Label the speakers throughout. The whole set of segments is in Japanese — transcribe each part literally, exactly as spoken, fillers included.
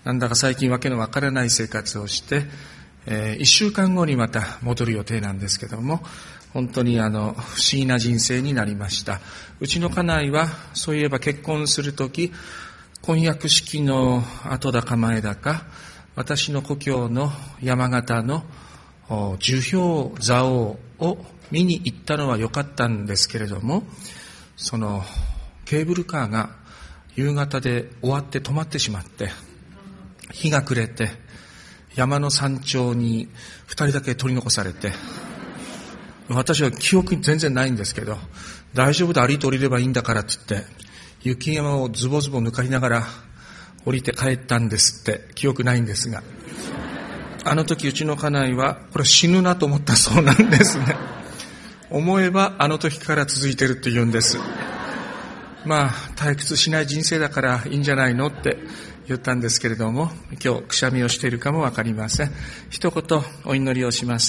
Speaker 1: なんだか最近わけのわからない生活をして、えー、一週間後にまた戻る予定なんですけども、本当にあの不思議な人生になりました。うちの家内はそういえば結婚するとき、婚約式の後だか前だか、私の故郷の山形の樹氷蔵王を見に行ったのは良かったんですけれども、そのケーブルカーが夕方で終わって止まってしまって、日が暮れて山の山頂に二人だけ取り残されて、私は記憶全然ないんですけど、大丈夫だ、歩いて降りればいいんだからって言って、雪山をズボズボ抜かりながら降りて帰ったんですって。記憶ないんですが、あの時うちの家内はこれ死ぬなと思ったそうなんですね。思えばあの時から続いてるって言うんです。まあ退屈しない人生だからいいんじゃないのって言ったんですけれども、今日くしゃみをしているかもわかりません。一言お祈りをします。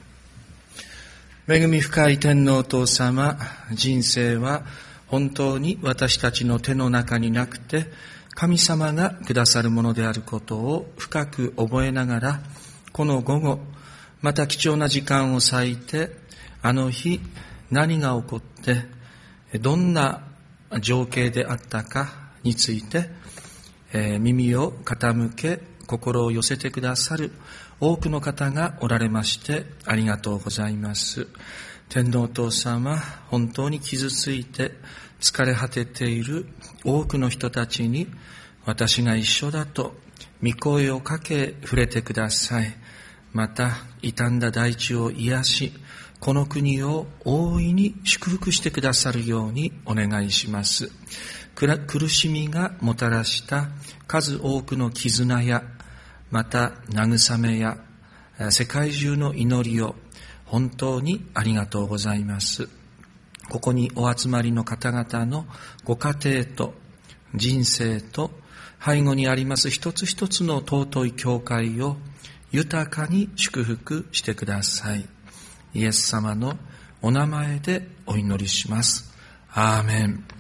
Speaker 1: 恵み深い天皇お父様、人生は本当に私たちの手の中になくて、神様がくださるものであることを深く覚えながら、この午後、また貴重な時間を割いて、あの日何が起こって、どんな情景であったかについて、えー、耳を傾け、心を寄せてくださる多くの方がおられましてありがとうございます。天皇お父様、本当に傷ついて疲れ果てている多くの人たちに私が一緒だと御声をかけ触れてください。また傷んだ大地を癒し、この国を大いに祝福してくださるようにお願いします。苦しみがもたらした数多くの絆や、また慰めや世界中の祈りを本当にありがとうございます。ここにお集まりの方々のご家庭と人生と背後にあります一つ一つの尊い教会を豊かに祝福してください。イエス様のお名前でお祈りします。アーメン。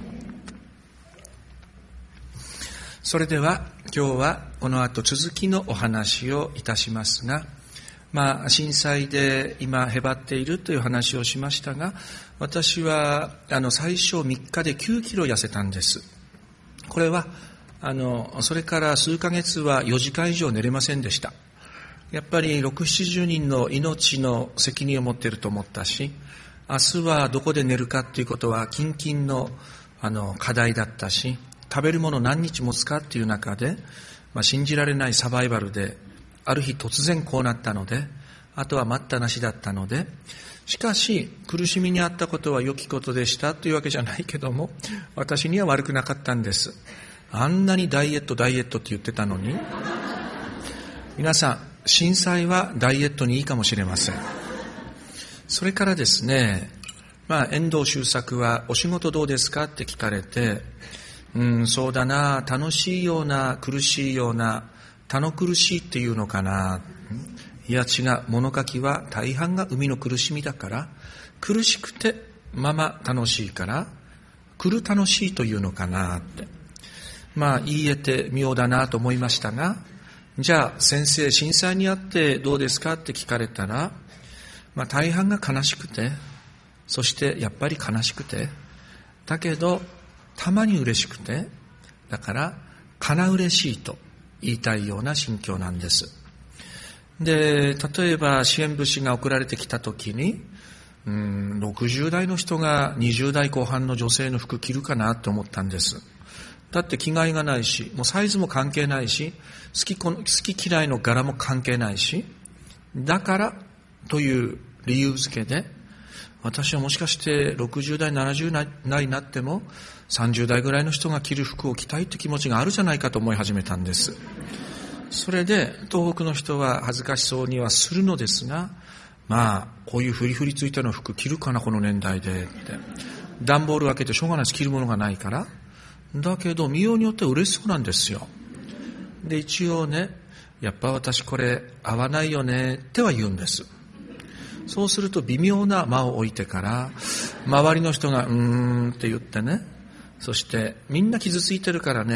Speaker 1: それでは今日はこの後続きのお話をいたしますが、まあ震災で今へばっているという話をしましたが、私はあの最初みっかできゅうキロ痩せたんです。これはあのそれから数ヶ月はよじかん以上寝れませんでした。やっぱりろくじゅう、ななじゅうにんの命の責任を持っていると思ったし、明日はどこで寝るかということは近々のあの課題だったし、食べるもの何日持つかっていう中で、まあ、信じられないサバイバルで、ある日突然こうなったので、あとは待ったなしだったので、しかし苦しみにあったことは良きことでしたというわけじゃないけども、私には悪くなかったんです。あんなにダイエットダイエットって言ってたのに。皆さん、震災はダイエットにいいかもしれません。それからですね、まあ遠藤周作はお仕事どうですかって聞かれて、うん、そうだな、楽しいような苦しいような、他の苦しいっていうのかな。いや違う、物書きは大半が生みの苦しみだから、苦しくてまま楽しいから、来る楽しいというのかなって。まあ言い得て妙だなと思いましたが、じゃあ先生、震災にあってどうですかって聞かれたら、まあ大半が悲しくて、そしてやっぱり悲しくて、だけどたまに嬉しくて、だからかな嬉しいと言いたいような心境なんです。で、例えば支援物資が送られてきたときに、うーん、ろくじゅう代の人がにじゅう代後半の女性の服着るかなと思ったんです。だって着替えがないし、もうサイズも関係ないし、好き好き嫌いの柄も関係ないし、だからという理由付けで、私はもしかしてろくじゅう代ななじゅう代になってもさんじゅう代ぐらいの人が着る服を着たいって気持ちがあるじゃないかと思い始めたんです。それで東北の人は恥ずかしそうにはするのですが、まあこういうフリフリついたの服着るかなこの年代でって、段ボール開けてしょうがないし着るものがないから、だけど見ようによって嬉しそうなんですよ。で一応ね、やっぱ私これ合わないよねっては言うんです。そうすると微妙な間を置いてから周りの人がうーんって言ってね、そしてみんな傷ついてるからね、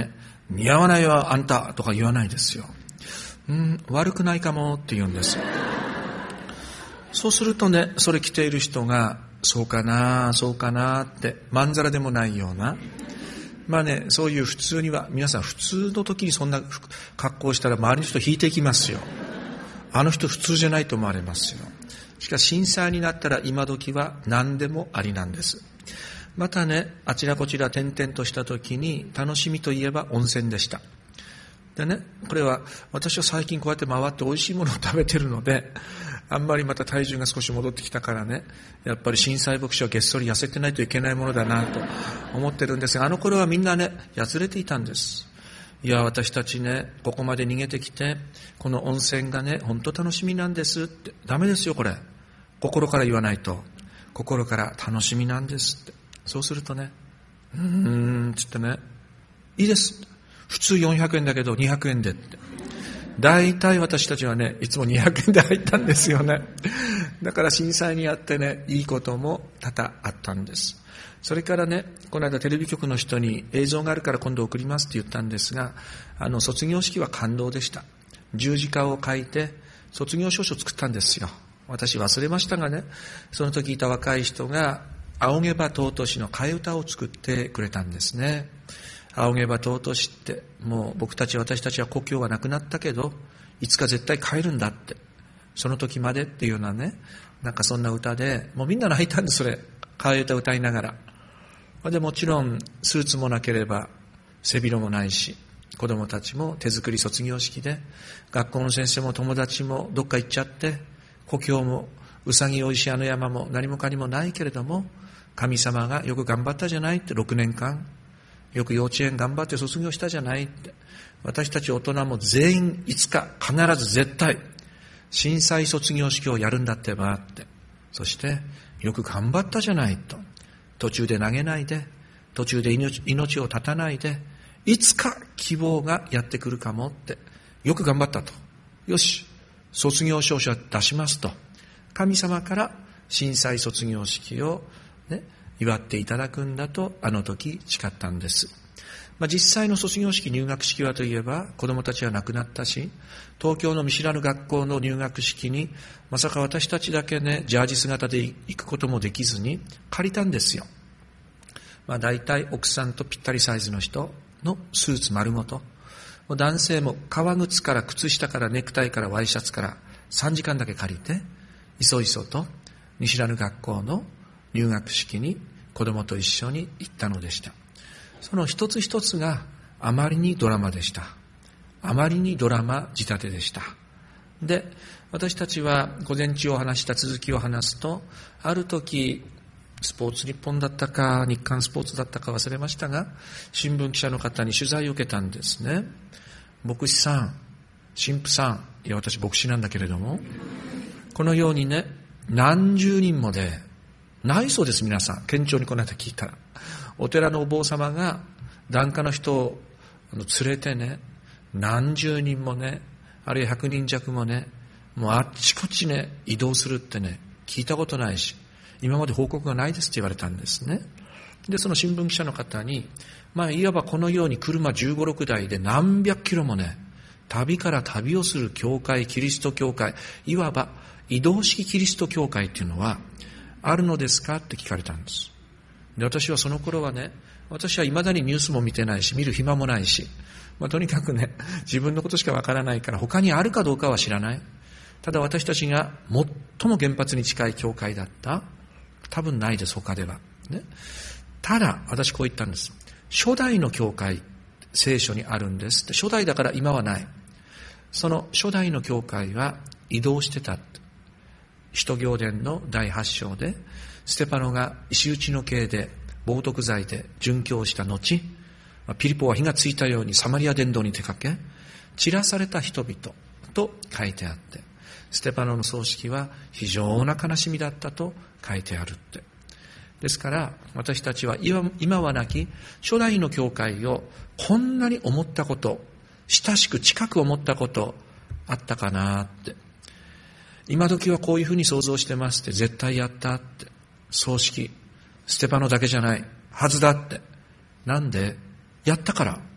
Speaker 1: 似合わないよあんたとか言わないですよ。うん、悪くないかもって言うんです。そうするとね、それ着ている人が、そうかな、そうかなって、まんざらでもないような、まあね、そういう普通には、皆さん普通の時にそんな格好をしたら周りの人引いていきますよ。あの人普通じゃないと思われますよ。しかし震災になったら今時は何でもありなんです。またね、あちらこちら転々とした時に楽しみといえば温泉でした。でね、これは私は最近こうやって回って美味しいものを食べてるので、あんまりまた体重が少し戻ってきたからね、やっぱり心斎牧師はげっそり痩せてないといけないものだなと思ってるんですが、あの頃はみんなね、やつれていたんです。いや、私たちね、ここまで逃げてきて、この温泉がね、本当楽しみなんですって。ダメですよ、これ。心から言わないと。心から楽しみなんですって。そうするとね、うーん、つってね、いいです。普通よんひゃくえんだけどにひゃくえんでって。大体私たちはね、いつもにひゃくえんで入ったんですよね。だから震災にあってね、いいことも多々あったんです。それからね、この間テレビ局の人に映像があるから今度送りますって言ったんですが、あの卒業式は感動でした。十字架を書いて卒業証書を作ったんですよ。私忘れましたがね、その時いた若い人が仰げば尊しの替え歌を作ってくれたんですね。仰げば尊しって、もう僕たち私たちは故郷はなくなったけどいつか絶対帰るんだって、その時までっていうようなね、なんかそんな歌で、もうみんな泣いたんです。それ替え歌歌いながらで、もちろんスーツもなければ背広もないし、子供たちも手作り卒業式で、学校の先生も友達もどっか行っちゃって、故郷もうさぎおいしあの山も何もかにもないけれども、神様がよく頑張ったじゃないって、ろくねんかんよく幼稚園頑張って卒業したじゃないって、私たち大人も全員いつか必ず絶対震災卒業式をやるんだってばって、そしてよく頑張ったじゃないと、途中で投げないで、途中で 命, 命を絶たないで、いつか希望がやってくるかもって、よく頑張ったと、よし卒業証書は出しますと、神様から震災卒業式を、ね、祝っていただくんだとあの時誓ったんです。まあ、実際の卒業式入学式はといえば子どもたちは亡くなったし、東京の見知らぬ学校の入学式にまさか私たちだけねジャージ姿で行くこともできずに借りたんですよ。まあ、大体奥さんとぴったりサイズの人のスーツ丸ごと、男性も革靴から靴下からネクタイからワイシャツからさんじかんだけ借りて、いそいそと見知らぬ学校の入学式に子供と一緒に行ったのでした。その一つ一つがあまりにドラマでした。あまりにドラマ仕立てでした。で、私たちは午前中を話した続きを話すと、ある時スポーツ日本だったか日刊スポーツだったか忘れましたが、新聞記者の方に取材を受けたんですね。牧師さん、神父さん、いや私牧師なんだけれども、このようにね、何十人もでないそうです。皆さん県庁にこの間聞いたら、お寺のお坊様が檀家の人を連れてね、何十人もね、あるいは百人弱もね、もうあっちこっちね移動するってね聞いたことないし、今まで報告がないですって言われたんですね。で、その新聞記者の方に、まあいわばこのように車じゅうご、ろくだいで何百キロもね旅から旅をする教会、キリスト教会、いわば移動式キリスト教会っていうのはあるのですかって聞かれたんです。で、私はその頃はね、私は未だにニュースも見てないし、見る暇もないし、まあ、とにかくね、自分のことしかわからないから、他にあるかどうかは知らない。ただ私たちが最も原発に近い教会だった。多分ないです、他では。ね、ただ、私こう言ったんです。初代の教会、聖書にあるんです。初代だから今はない。その初代の教会は移動してた。使徒行伝のだいはち章で、ステパノが石打ちの刑で冒涜罪で殉教した後、ピリポは火がついたようにサマリア伝道に出かけ、散らされた人々と書いてあって、ステパノの葬式は非常な悲しみだったと書いてあるって。ですから私たちは今はなき初代の教会をこんなに思ったこと、親しく近く思ったことあったかなって。今時はこういうふうに想像してますって、絶対やったって。葬式ステパノだけじゃないはずだって。なんで？やったから。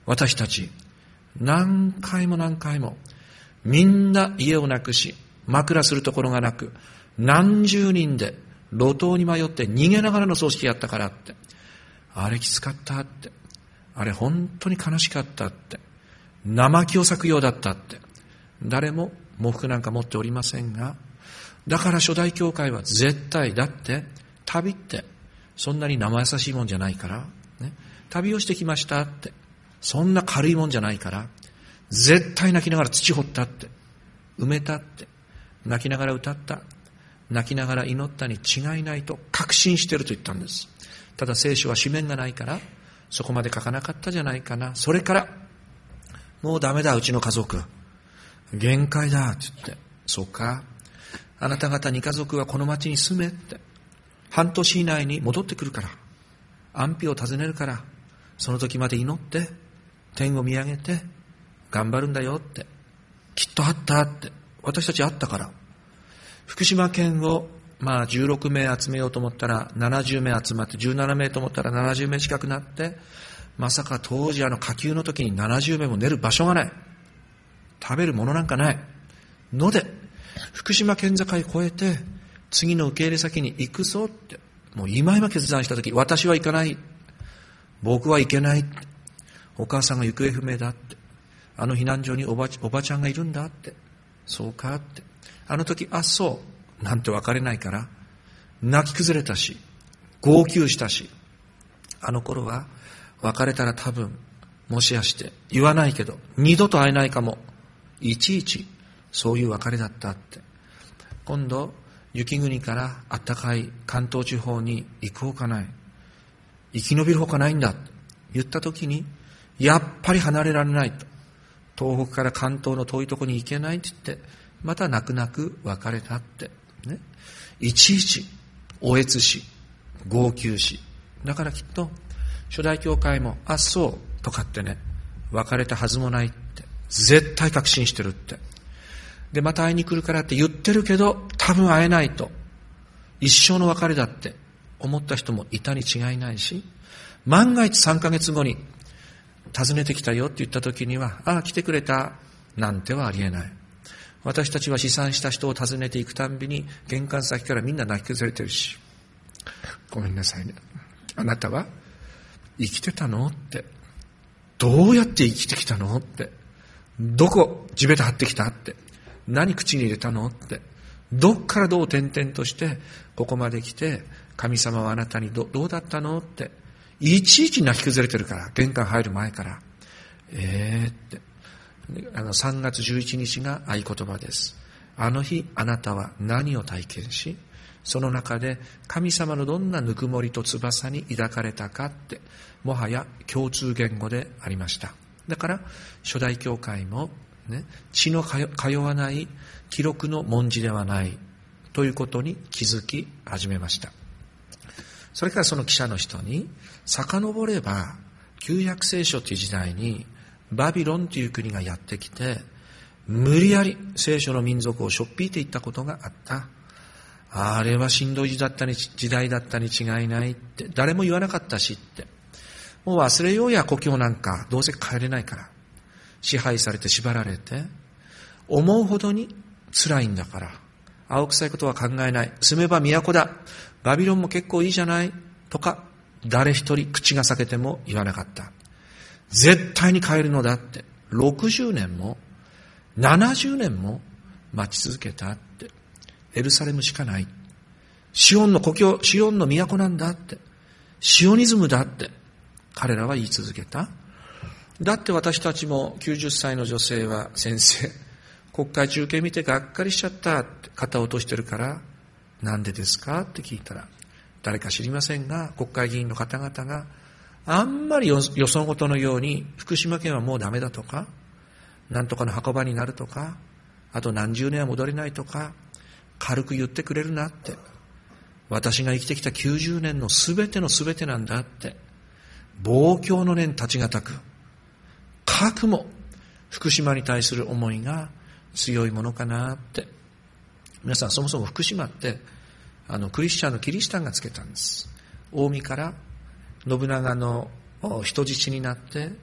Speaker 1: 私たち、何回も何回も、みんな家をなくし、枕するところがなく、何十人で路頭に迷って逃げながらの葬式やったからって、あれきつかったって、あれ本当に悲しかったって、生木を裂くようだったって、誰も喪服なんか持っておりませんが、だから初代教会は絶対、だって旅ってそんなに生優しいもんじゃないから、ね、旅をしてきましたって、そんな軽いもんじゃないから、絶対泣きながら土掘ったって、埋めたって、泣きながら歌った、泣きながら祈ったに違いないと確信していると言ったんです。ただ聖書は紙面がないからそこまで書かなかったじゃないかな。それからもうダメだ、うちの家族限界だって言って、そうか、あなた方に家族はこの町に住めって、半年以内に戻ってくるから、安否を尋ねるから、その時まで祈って天を見上げて頑張るんだよって、きっとあったって、私たちあったから。福島県をまあじゅうろくめい集めようと思ったらななじゅうめい集まって、じゅうななめいと思ったらななじゅうめい近くなって、まさか当時あの火球の時にななじゅうめいも寝る場所がない、食べるものなんかないので、福島県境越えて次の受け入れ先に行くぞって、もう今今決断した時、私は行かない、僕は行けない、お母さんが行方不明だって、あの避難所におば、おばちゃんがいるんだって、そうかって、あの時、あ、そうなんて別れないから泣き崩れたし号泣したし、あの頃は別れたら多分もしやして言わないけど二度と会えないかも、いちいちそういう別れだったって。今度雪国から暖かい関東地方に行くほかない、生き延びるほかないんだって言った時に、やっぱり離れられないと、東北から関東の遠いところに行けないって言って、また泣く泣く別れたって、ね、いちいちおえつし号泣し、だからきっと初代教会もあそうとかってね、別れたはずもないって絶対確信してるって、でまた会いに来るからって言ってるけど多分会えないと、一生の別れだって思った人もいたに違いないし、万が一さんかげつごに訪ねてきたよって言った時には、ああ来てくれたなんてはありえない。私たちは試算した人を訪ねていくたんびに玄関先からみんな泣き崩れてるし、ごめんなさいね、あなたは生きてたのって、どうやって生きてきたのって、どこ地べた張ってきたって、何口に入れたのって、どっからどう転々としてここまで来て、神様はあなたに ど, どうだったのって、いちいち泣き崩れてるから、玄関入る前から、えーってあのさんがつじゅういちにちが合言葉です。あの日あなたは何を体験し、その中で神様のどんなぬくもりと翼に抱かれたかって、もはや共通言語でありました。だから初代教会も、ね、血の通わない記録の文字ではないということに気づき始めました。それからその記者の人に、遡れば旧約聖書という時代にバビロンという国がやってきて、無理やり聖書の民族をしょっぴいていったことがあった。あれはしんどい時代だったに違いないって、誰も言わなかったしって、もう忘れようや、故郷なんかどうせ帰れないから、支配されて縛られて、思うほどに辛いんだから青臭いことは考えない、住めば都だ、バビロンも結構いいじゃないとか、誰一人口が裂けても言わなかった。絶対に帰るのだって、ろくじゅうねんもななじゅうねんも待ち続けたって、エルサレムしかない、シオンの故郷、シオンの都なんだって、シオニズムだって彼らは言い続けた。だって私たちもきゅうじゅっさいの女性は、先生国会中継見てがっかりしちゃったって肩を落としてるから、なんでですかって聞いたら、誰か知りませんが国会議員の方々があんまりよそごとのように、福島県はもうダメだとか、なんとかの墓場になるとか、あと何十年は戻れないとか軽く言ってくれるなって、私が生きてきたきゅうじゅうねんのすべてのすべてなんだって、望郷の念立ちがたく、かくも福島に対する思いが強いものかなって。皆さん、そもそも福島ってあのクリスチャンのキリシタンがつけたんです。近江から信長の人質になって、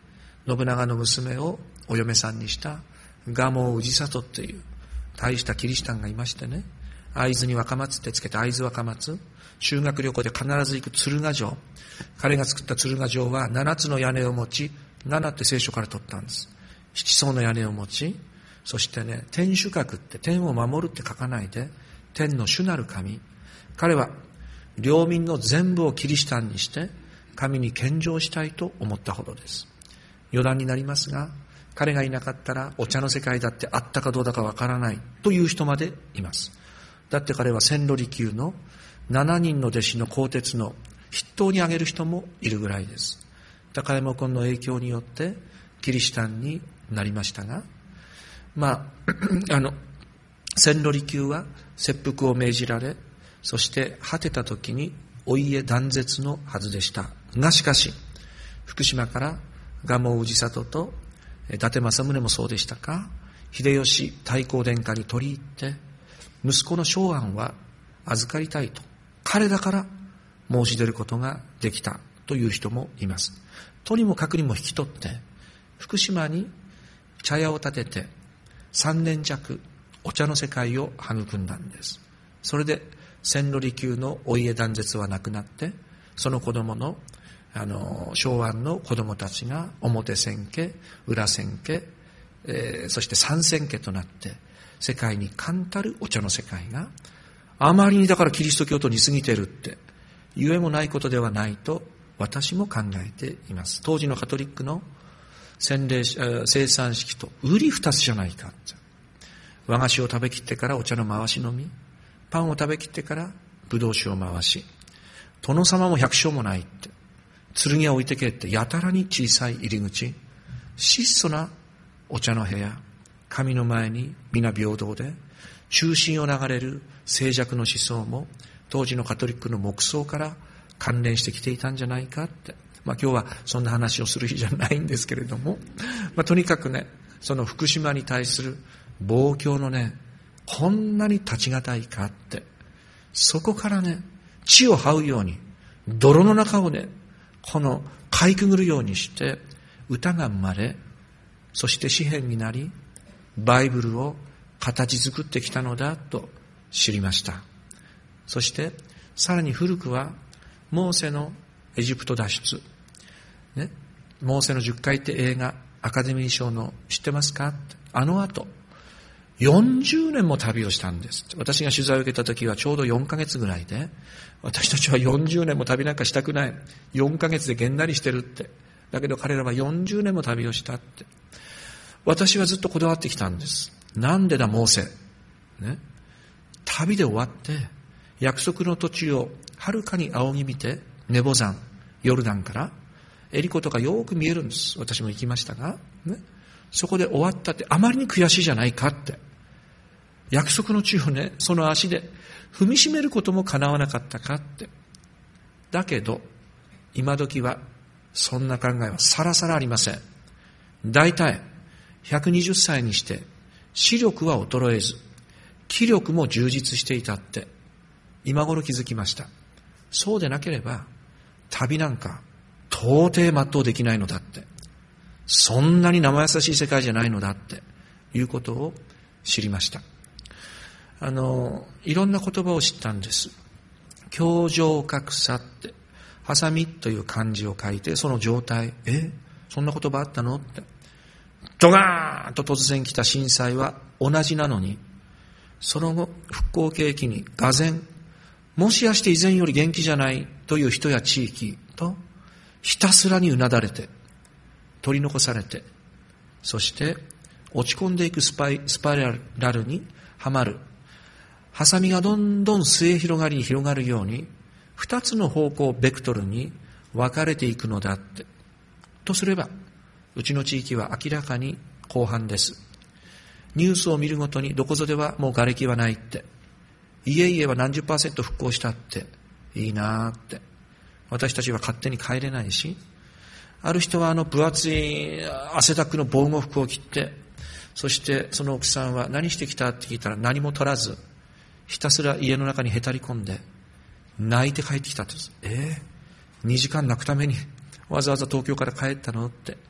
Speaker 1: 信長の娘をお嫁さんにした蒲生氏郷っていう大したキリシタンがいましてね、会津に若松ってつけて会津若松、修学旅行で必ず行く鶴ヶ城、彼が作った鶴ヶ城は七つの屋根を持ち、七って聖書から取ったんです。七層の屋根を持ち、そしてね、天守閣って天を守るって書かないで、天の主なる神、彼は領民の全部をキリシタンにして神に献上したいと思ったほどです。余談になりますが、彼がいなかったらお茶の世界だってあったかどうだかわからないという人までいます。だって彼は千利休のしちにんの弟子の後鉄の筆頭に挙げる人もいるぐらいです。高山君の影響によってキリシタンになりましたが、まあ、あの、千利休は切腹を命じられ、そして果てた時にお家断絶のはずでした。がしかし、福島から蒲生氏郷と伊達政宗もそうでしたか、秀吉太閤殿下に取り入って、息子の松庵は預かりたいと、彼だから申し出ることができたという人もいます。とにもかくにも引き取って、福島に茶屋を建ててさんねん弱お茶の世界を育んだんです。それで千利休のお家断絶はなくなって、その子供のあの松庵の子供たちが表千家、裏千家、えー、そして三千家となって世界に冠たるお茶の世界があまりにだからキリスト教徒に過ぎてるってゆえもないことではないと私も考えています。当時のカトリックの洗礼生産式とうり二つじゃないかって。和菓子を食べきってからお茶の回し飲み、パンを食べきってからぶどう酒を回し、殿様も百姓もないって、剣を置いてけってやたらに小さい入り口、質素なお茶の部屋、神の前に皆平等で、中心を流れる静寂の思想も当時のカトリックの黙想から関連してきていたんじゃないかって。まあ今日はそんな話をする日じゃないんですけれども、まあとにかくね、その福島に対する望郷のね、こんなに立ちがたいかって、そこからね、地を這うように、泥の中をね、この、かいくぐるようにして、歌が生まれ、そして詩篇になり、バイブルを形作ってきたのだと知りました。そして、さらに古くは、モーセのエジプト脱出、ね、モーセのじゅっかいって映画、アカデミー賞の知ってますか？あの後、よんじゅうねんも旅をしたんです。私が取材を受けた時はちょうどよんかげつぐらいで、私たちはよんじゅうねんも旅なんかしたくない。よんかげつでげんなりしてるって。だけど彼らはよんじゅうねんも旅をしたって。私はずっとこだわってきたんです。なんでだモーセ。ね。旅で終わって、約束の土地をはるかに仰ぎ見て、ネボ山、ヨルダンから、エリコとかよく見えるんです。私も行きましたが、ね。そこで終わったってあまりに悔しいじゃないかって。約束の地をね、その足で踏みしめることも叶わなかったかって。だけど、今時はそんな考えはさらさらありません。大体、ひゃくにじゅっさいにして、視力は衰えず、気力も充実していたって、今頃気づきました。そうでなければ、旅なんか、到底全うできないのだって。そんなに生優しい世界じゃないのだっていうことを知りました。あの、いろんな言葉を知ったんです。境状格差って、ハサミという漢字を書いて、その状態、え、そんな言葉あったのって。ドガーンと突然来た震災は同じなのに、その後、復興景気に俄然、もしやして以前より元気じゃないという人や地域と、ひたすらにうなだれて、取り残されて、そして落ち込んでいくスパイ、スパイラルにはまる。ハサミがどんどん末広がりに広がるように、二つの方向ベクトルに分かれていくのだって。とすれば、うちの地域は明らかに後半です。ニュースを見るごとにどこぞではもう瓦礫はないって。家々は何十パーセント復興したって。いいなーって。私たちは勝手に帰れないし、ある人はあの分厚い汗だくの防護服を着て、そしてその奥さんは何してきたって聞いたら何も取らず、ひたすら家の中にへたり込んで、泣いて帰ってきたんです。えー、にじかん泣くためにわざわざ東京から帰ったのって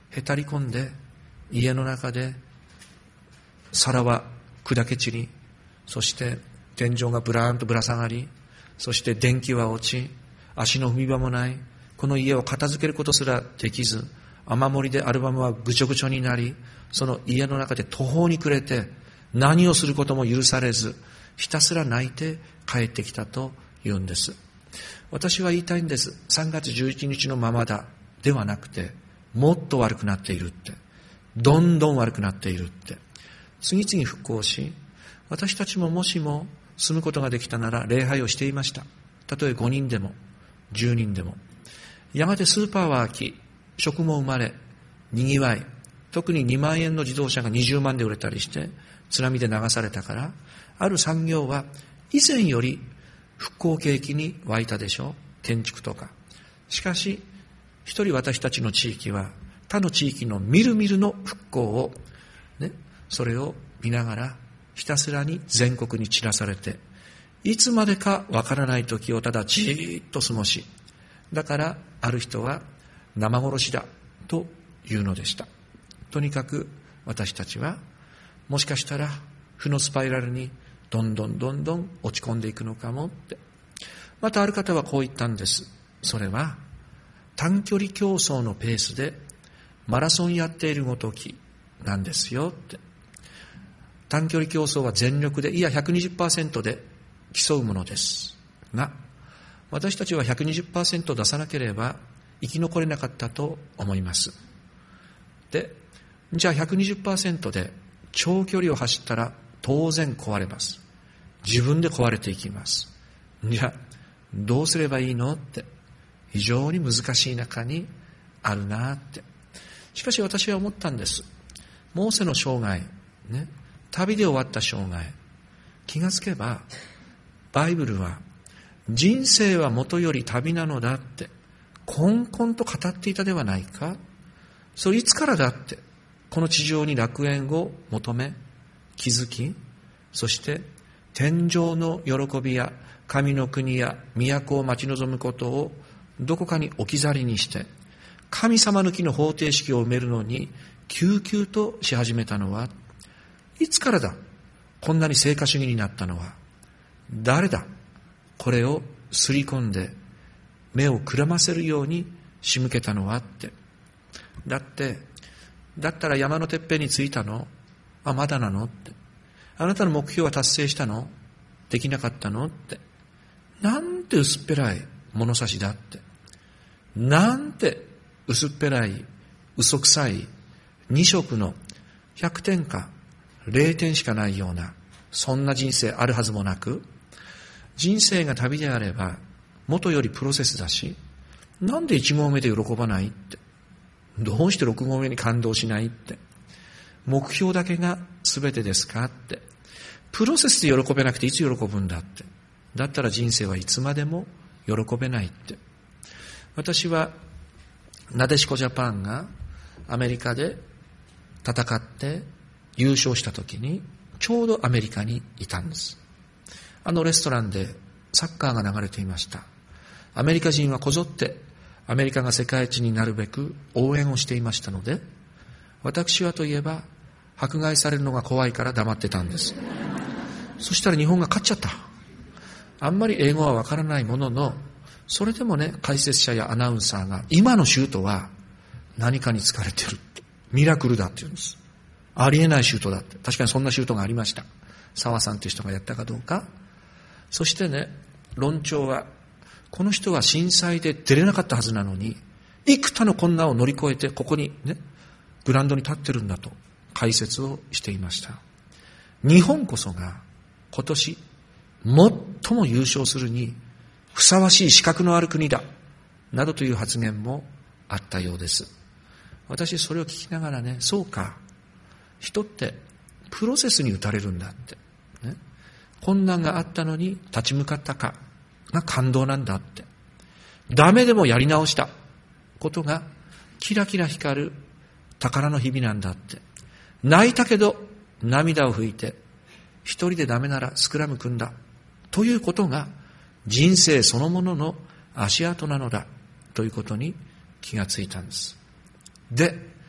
Speaker 1: へたり込んで、家の中で皿は砕け散り、そして天井がブラーンとぶら下がり、そして電気は落ち、足の踏み場もない、この家を片付けることすらできず、雨漏りでアルバムはぐちょぐちょになり、その家の中で途方に暮れて、何をすることも許されず、ひたすら泣いて帰ってきたと言うんです。私は言いたいんです。さんがつじゅういちにちのままだではなくて、もっと悪くなっているって、どんどん悪くなっているって、次々復興し、私たちももしも住むことができたなら礼拝をしていました。たとえごにんでもじゅうにんでも。やがてスーパーは開き、職も生まれ、にぎわい、特ににまんえんの自動車がにじゅうまんで売れたりして、津波で流されたから、ある産業は以前より復興景気に湧いたでしょう。建築とか。しかし、一人私たちの地域は、他の地域のみるみるの復興を、ね、それを見ながら、ひたすらに全国に散らされて、いつまでかわからない時をただじーっと過ごし、だからある人は生殺しだというのでした。とにかく私たちは、もしかしたら負のスパイラルにどんどんどんどん落ち込んでいくのかもって。またある方はこう言ったんです。それは短距離競争のペースでマラソンやっているごときなんですよって。短距離競争は全力で、いや ひゃくにじゅっパーセント で競うものですが、私たちは ひゃくにじゅっパーセント 出さなければ生き残れなかったと思います。で、じゃあ ひゃくにじゅっパーセント で長距離を走ったら当然壊れます。自分で壊れていきます。じゃあどうすればいいのって、非常に難しい中にあるなって。しかし私は思ったんです。モーセの生涯ね、旅で終わった生涯、気がつけばバイブルは人生はもとより旅なのだってこんこんと語っていたではないか。それいつからだって、この地上に楽園を求め気づき、そして天上の喜びや神の国や都を待ち望むことをどこかに置き去りにして、神様抜きの方程式を埋めるのに救急とし始めたのは、いつからだ。こんなに成果主義になったのは誰だ。これをすり込んで目をくらませるように仕向けたのはって。だってだったら山のてっぺんに着いたの？あ、まだなのって。あなたの目標は達成したの？できなかったのって。なんて薄っぺらい物差しだって。なんて薄っぺらい嘘くさい二色のひゃくてんかれいてんしかないような、そんな人生あるはずもなく、人生が旅であれば元よりプロセスだし、なんで一合目で喜ばないって、どうして六合目に感動しないって、目標だけが全てですかって、プロセスで喜べなくていつ喜ぶんだって、だったら人生はいつまでも喜べないって。私はなでしこジャパンがアメリカで戦って優勝した時にちょうどアメリカにいたんです。あのレストランでサッカーが流れていました。アメリカ人はこぞってアメリカが世界一になるべく応援をしていましたので、私はといえば迫害されるのが怖いから黙ってたんです。そしたら日本が勝っちゃった。あんまり英語はわからないものの、それでもね、解説者やアナウンサーが今のシュートは何かに疲れてるって、ミラクルだって言うんです。ありえないシュートだって。確かにそんなシュートがありました。澤さんという人がやったかどうか。そしてね、論調は、この人は震災で出れなかったはずなのに、幾多の困難を乗り越えてここにね、グラウンドに立ってるんだと解説をしていました。日本こそが今年最も優勝するにふさわしい資格のある国だなどという発言もあったようです。私それを聞きながらね、そうか、人ってプロセスに打たれるんだって、ね、困難があったのに立ち向かったかが感動なんだって、ダメでもやり直したことがキラキラ光る宝の日々なんだって、泣いたけど涙を拭いて一人でダメならスクラム組んだということが人生そのものの足跡なのだということに気がついたんです。で、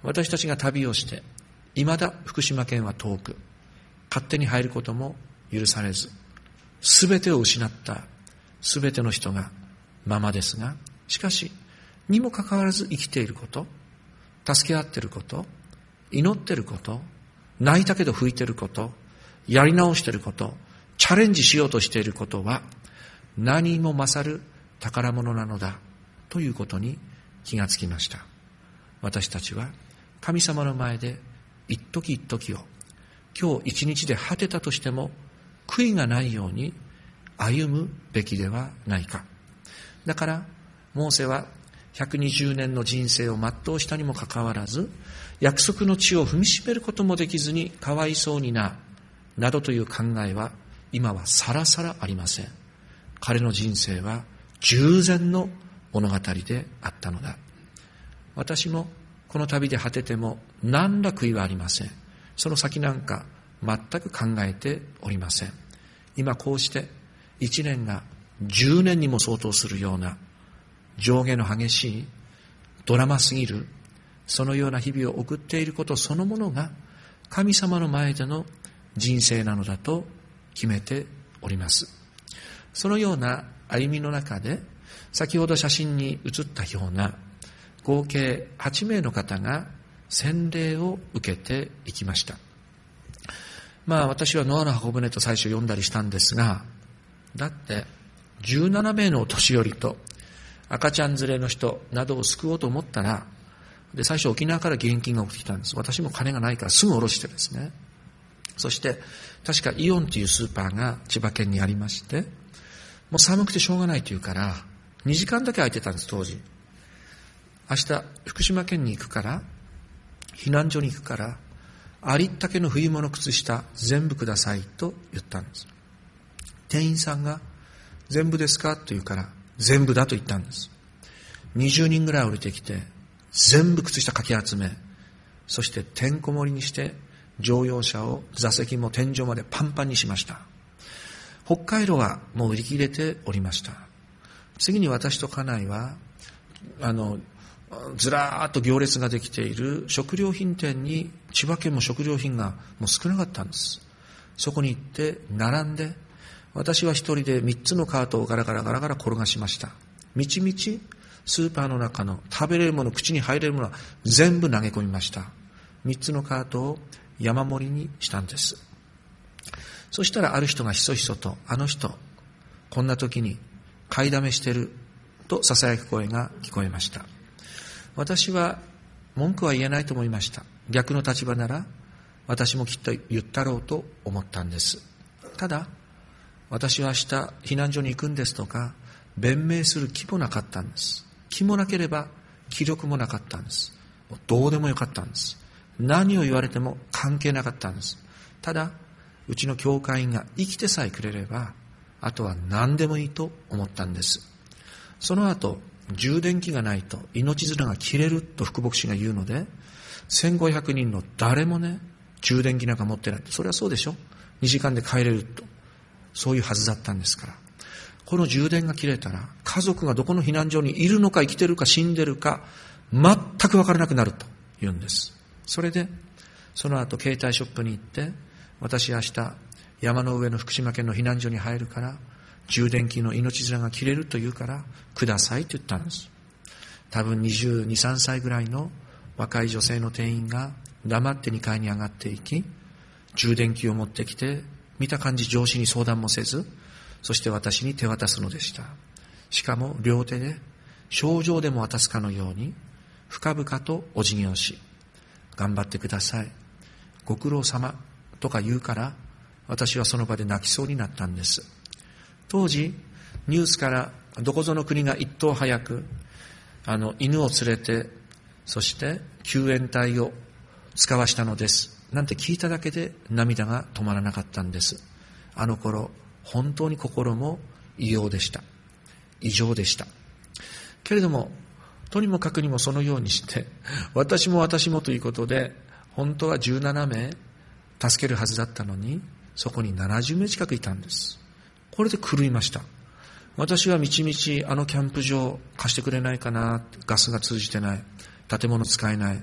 Speaker 1: 私たちが旅をして、未だ福島県は遠く、勝手に入ることも許されず、すべてを失ったすべての人がままですが、しかし、にもかかわらず生きていること、助け合っていること、祈っていること、泣いたけど拭いていること、やり直していること、チャレンジしようとしていることは、何も勝る宝物なのだということに気がつきました。私たちは神様の前で一時一時を、今日一日で果てたとしても悔いがないように歩むべきではないか。だからモーセはひゃくにじゅうねんの人生を全うしたにもかかわらず、約束の地を踏みしめることもできずにかわいそうにななどという考えは今はさらさらありません。彼の人生は従前の物語であったのだ。私もこの旅で果てても何ら悔いはありません。その先なんか全く考えておりません。今こうして一年が十年にも相当するような上下の激しいドラマすぎるそのような日々を送っていることそのものが神様の前での人生なのだと決めております。そのような歩みの中で、先ほど写真に写ったような合計はちめいの方が洗礼を受けていきました。まあ私はノアの箱舟と最初読んだりしたんですが、だってじゅうななめいのお年寄りと赤ちゃん連れの人などを救おうと思ったら、で最初沖縄から義援金が送ってきたんです。私も金がないからすぐ下ろしてですね。そして確かイオンというスーパーが千葉県にありまして、もう寒くてしょうがないというからにじかんだけ空いてたんです。当時明日福島県に行くから避難所に行くからありったけの冬物靴下全部くださいと言ったんです。店員さんが全部ですかと言うから全部だと言ったんです。にじゅうにんぐらい降りてきて全部靴下かき集め、そしててんこ盛りにして乗用車を座席も天井までパンパンにしました。北海道はもう売り切れておりました。次に私と家内はあのずらーっと行列ができている食料品店に、千葉県も食料品がもう少なかったんです。そこに行って並んで、私は一人で三つのカートをガラガラガラガラ転がしました。みちみちスーパーの中の食べれるもの、口に入れるものは全部投げ込みました。三つのカートを山盛りにしたんです。そしたらある人がひそひそと、あの人こんな時に買いだめしてると囁く声が聞こえました。私は文句は言えないと思いました。逆の立場なら私もきっと言ったろうと思ったんです。ただ私は明日避難所に行くんですとか弁明する気もなかったんです。気もなければ気力もなかったんです。どうでもよかったんです。何を言われても関係なかったんです。ただうちの教会員が生きてさえくれればあとは何でもいいと思ったんです。その後充電器がないと命綱が切れると副牧師が言うので、せんごひゃくにんの誰もね充電器なんか持ってない。それはそうでしょ、にじかんで帰れると、そういうはずだったんですから。この充電が切れたら家族がどこの避難所にいるのか生きてるか死んでるか全く分からなくなると言うんです。それでその後携帯ショップに行って、私明日山の上の福島県の避難所に入るから充電器の命綱が切れると言うからくださいと言ったんです。多分にじゅうに、さんさいぐらいの若い女性の店員が黙ってにかいに上がっていき、充電器を持ってきて、見た感じ上司に相談もせず、そして私に手渡すのでした。しかも両手で症状でも渡すかのように深々とお辞儀をし、頑張ってください、ご苦労様とか言うから、私はその場で泣きそうになったんです。当時ニュースからどこぞの国が一頭早くあの犬を連れて、そして救援隊を使わしたのですなんて聞いただけで涙が止まらなかったんです。あの頃本当に心も異様でした。異常でした。けれどもとにもかくにもそのようにして私も私もということで、本当はじゅうななめい助けるはずだったのに、そこにななじゅうめい近くいたんです。これで狂いました。私はみちみちあのキャンプ場貸してくれないかな、ガスが通じてない、建物使えない、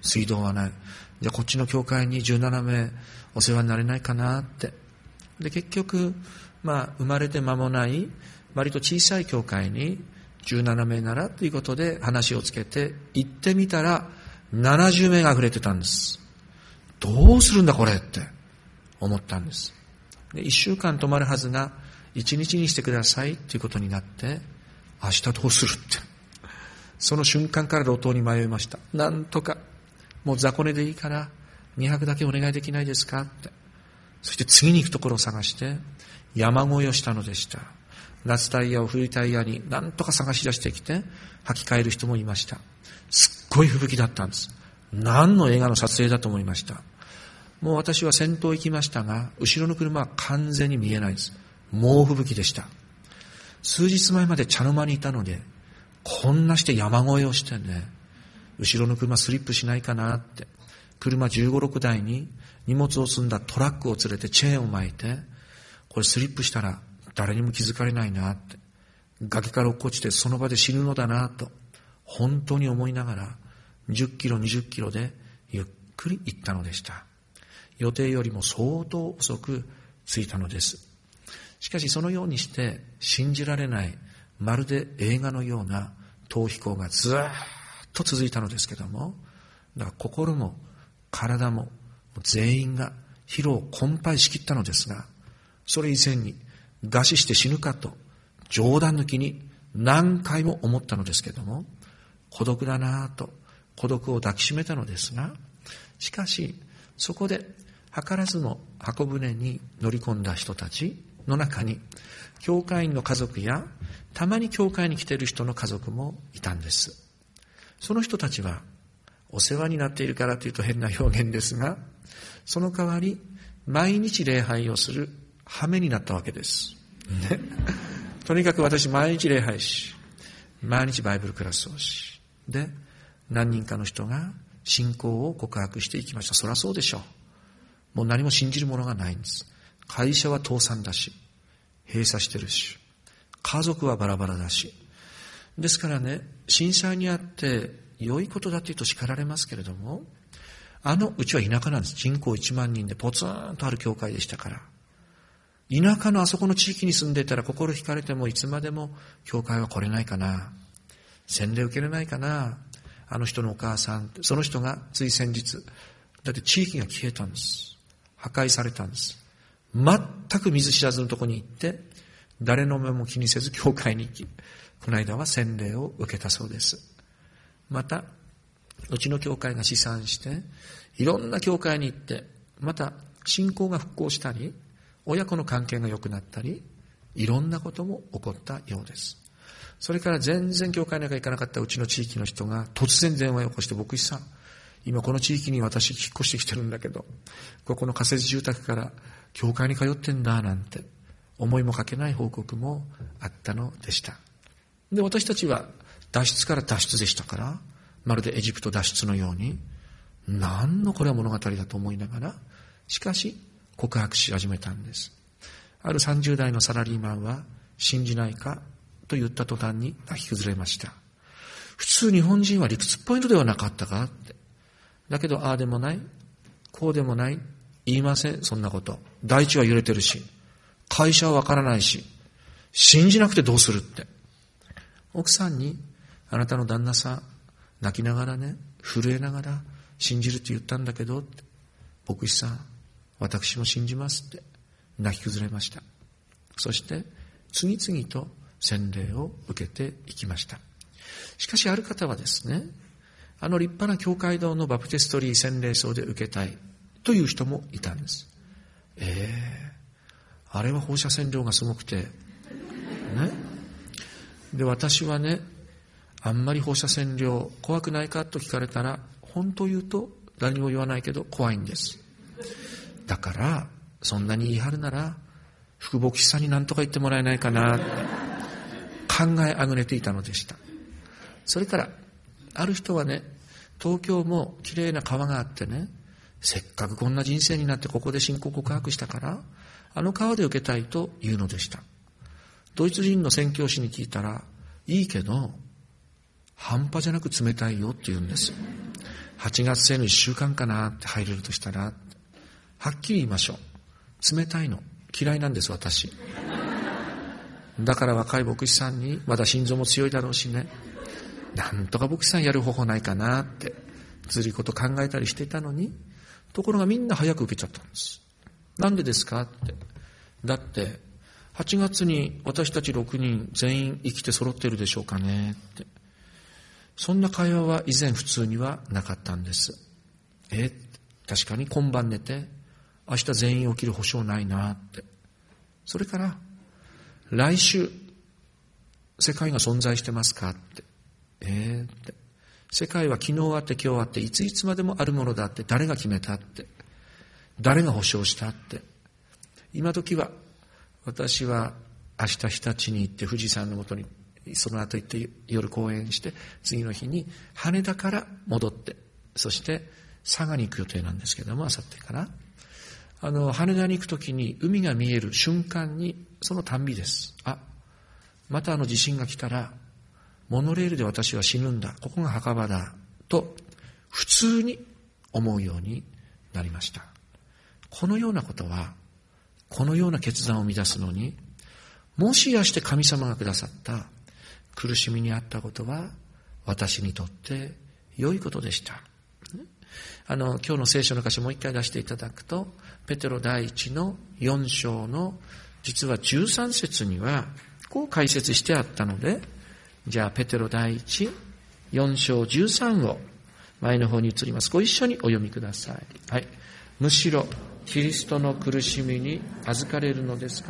Speaker 1: 水道はない。じゃあこっちの教会にじゅうななめいお世話になれないかなって。で、結局、まあ、生まれて間もない、割と小さい教会にじゅうななめいならということで話をつけて、行ってみたらななじゅうめいが溢れてたんです。どうするんだこれって思ったんです。で、いっしゅうかん泊まるはずが、いちにちにしてくださいということになって、明日どうするって。その瞬間から路頭に迷いました。なんとか、もう雑魚寝でいいから、にはくだけお願いできないですかって。そして次に行くところを探して、山越えをしたのでした。夏タイヤを冬タイヤになんとか探し出してきて、履き替える人もいました。すっごい吹雪だったんです。何の映画の撮影だと思いました。もう私は先頭行きましたが、後ろの車は完全に見えないです。猛吹雪でした。数日前まで茶の間にいたので、こんなして山越えをしてね、後ろの車スリップしないかなって、車じゅうご、ろくだいに荷物を積んだトラックを連れてチェーンを巻いて、これスリップしたら誰にも気づかれないなって、崖から落っこちてその場で死ぬのだなと、本当に思いながら、じゅっキロ、にじゅっキロでゆっくり行ったのでした。予定よりも相当遅く着いたのです。しかしそのようにして信じられない、まるで映画のような逃避行がずーっと続いたのですけども、だから心も体も全員が疲労困憊しきったのですが、それ以前に餓死して死ぬかと冗談抜きに何回も思ったのですけども、孤独だなぁと孤独を抱きしめたのですが、しかしそこで図らずも箱舟に乗り込んだ人たちの中に、教会員の家族やたまに教会に来ている人の家族もいたんです。その人たちはお世話になっているからというと変な表現ですが、その代わり毎日礼拝をする羽目になったわけです、ね、とにかく私毎日礼拝し、毎日バイブルクラスをし、で何人かの人が信仰を告白していきました。そりゃそうでしょう。もう何も信じるものがないんです。会社は倒産だし、閉鎖してるし、家族はバラバラだし。ですからね、震災にあって良いことだというと叱られますけれども、あのうちは田舎なんです。人口いちまんにんでポツンとある教会でしたから、田舎のあそこの地域に住んでいたら心惹かれてもいつまでも教会は来れないかな、洗礼受けれないかな、あの人のお母さん、その人がつい先日、だって地域が消えたんです。破壊されたんです。全く見ず知らずのところに行って、誰の目も気にせず教会に行き、この間は洗礼を受けたそうです。また、うちの教会が試算して、いろんな教会に行って、また信仰が復興したり、親子の関係が良くなったり、いろんなことも起こったようです。それから全然教会なんか行かなかったうちの地域の人が突然電話を起こして、牧師さん、今この地域に私引っ越してきてるんだけど、ここの仮設住宅から教会に通ってんだなんて思いもかけない報告もあったのでした。で、私たちは脱出から脱出でしたから、まるでエジプト脱出のように、何のこれは物語だと思いながら、しかし告白し始めたんです。あるさんじゅうだいのサラリーマンは、信じないかと言った途端に泣き崩れました。普通日本人は理屈っぽいのではなかったかって。だけど、ああでもない、こうでもない、言いません、そんなこと。大地は揺れてるし、会社はわからないし、信じなくてどうするって。奥さんに、あなたの旦那さん、泣きながらね、震えながら、信じるって言ったんだけど、って牧師さん、私も信じますって泣き崩れました。そして、次々と洗礼を受けていきました。しかしある方はですね、あの立派な教会堂のバプテストリー洗礼葬で受けたいという人もいたんです。ええー、あれは放射線量がすごくて、ね。で、私はね、あんまり放射線量怖くないかと聞かれたら、本当言うと何も言わないけど怖いんです。だから、そんなに言い張るなら、副牧師さんに何とか言ってもらえないかなって考えあぐねていたのでした。それから、ある人はね、東京も綺麗な川があってね、せっかくこんな人生になってここで信仰告白したから、あの川で受けたいというのでした。ドイツ人の宣教師に聞いたら、いいけど、半端じゃなく冷たいよって言うんですよ。 はちがつせいのいっしゅうかんかなって入れるとしたら、はっきり言いましょう。冷たいの嫌いなんです、私。だから若い牧師さんに、まだ心臓も強いだろうしね、なんとか牧師さんやる方法ないかなってずるいこと考えたりしていたのに、ところがみんな早く受けちゃったんです。なんでですかって。だってはちがつに私たちろくにん全員生きて揃ってるでしょうかねって。そんな会話は以前普通にはなかったんです。え、確かに今晩寝て明日全員起きる保証ないなって。それから来週世界が存在してますかって。えー、って。世界は昨日あって今日あっていついつまでもあるものだって誰が決めたって。誰が保証したって。今時は私は明日日立に行って富士山のもとにその後行って夜講演して次の日に羽田から戻ってそして佐賀に行く予定なんですけども、明後日からあの羽田に行くときに海が見える瞬間にそのたんびです。あ、またあの地震が来たらモノレールで私は死ぬんだ、ここが墓場だと普通に思うようになりました。このようなことは、このような決断を乱すのに、もしやして神様がくださった苦しみにあったことは私にとって良いことでした。あの今日の聖書の箇所もう一回出していただくと、ペテロ第一のよん章の実はじゅうさん節にはこう解説してあったので、じゃあペテロ第一よん章じゅうさんを前の方に移ります。ご一緒にお読みください。はい。むしろキリストの苦しみに預かれるのですから、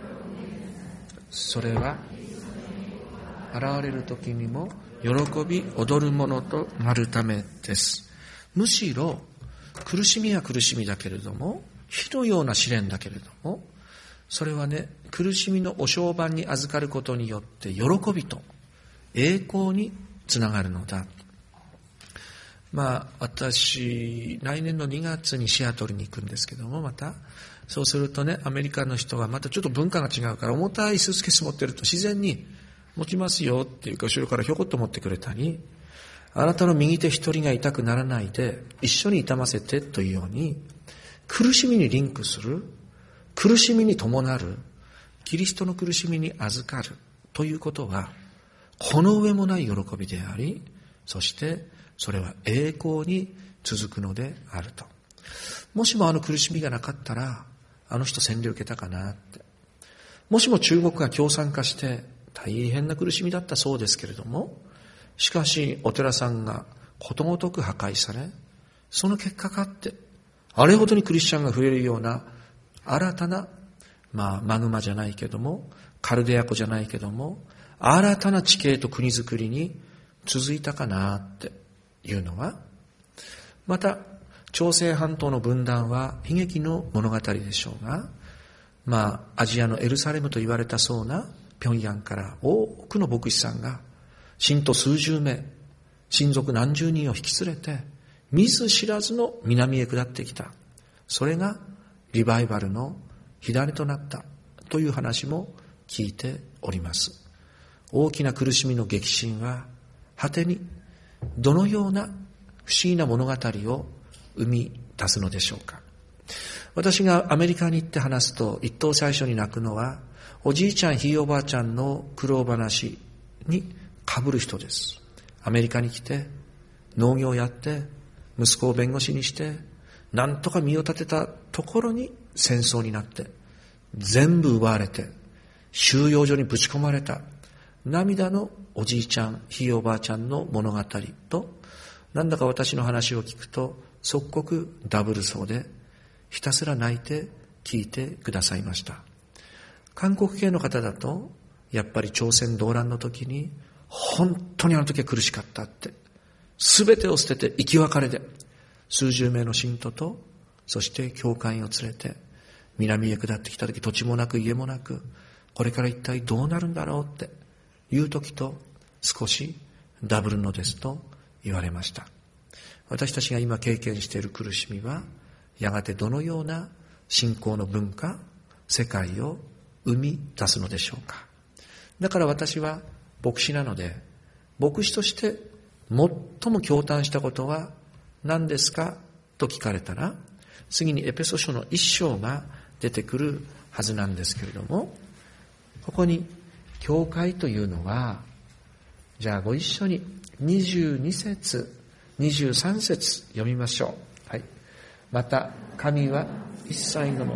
Speaker 1: それは現れる時にも喜び踊るものとなるためです。むしろ苦しみは苦しみだけれども、火のような試練だけれども、それはね、苦しみのお商売に預かることによって喜びと栄光につながるのだ。まあ私来年のにがつにシアトルに行くんですけども、またそうするとね、アメリカの人はまたちょっと文化が違うから重たいスーツケース持ってると自然に持ちますよっていうか、後ろからひょこっと持ってくれたり、あなたの右手一人が痛くならないで一緒に痛ませてというように、苦しみにリンクする、苦しみに伴る、キリストの苦しみに預かるということはこの上もない喜びであり、そしてそれは栄光に続くのであると。もしもあの苦しみがなかったらあの人洗礼を受けたかなって。もしも中国が共産化して大変な苦しみだったそうですけれども、しかしお寺さんがことごとく破壊され、その結果かって、あれほどにクリスチャンが増えるような新たな、まあマグマじゃないけども、カルデア湖じゃないけども、新たな地形と国づくりに続いたかなっていうのは、また朝鮮半島の分断は悲劇の物語でしょうが、まあアジアのエルサレムと言われたそうな平壌から多くの牧師さんが信徒数十名、親族何十人を引き連れて見ず知らずの南へ下ってきた。それがリバイバルの火種となったという話も聞いております。大きな苦しみの激震は果てにどのような不思議な物語を生み出すのでしょうか。私がアメリカに行って話すと一等最初に泣くのは、おじいちゃんひいおばあちゃんの苦労話に被る人です。アメリカに来て農業をやって息子を弁護士にしてなんとか身を立てたところに戦争になって全部奪われて収容所にぶち込まれた涙のおじいちゃんひいおばあちゃんの物語と、なんだか私の話を聞くと即刻ダブルそうでひたすら泣いて聞いてくださいました。韓国系の方だとやっぱり朝鮮動乱の時に本当にあの時は苦しかったって、すべてを捨てて生き別れで数十名の信徒とそして教会員を連れて南へ下ってきた時、土地もなく家もなく、これから一体どうなるんだろうっていう時と少しダブルのですと言われました。私たちが今経験している苦しみはやがてどのような信仰の文化、世界を生み出すのでしょうか。だから私は牧師なので、牧師として最も驚嘆したことは何ですかと聞かれたら、次にエペソ書の一章が出てくるはずなんですけれども、ここに教会というのは、じゃあご一緒ににじゅうに節、にじゅうさん節読みましょう。はい。また神は一切のもの、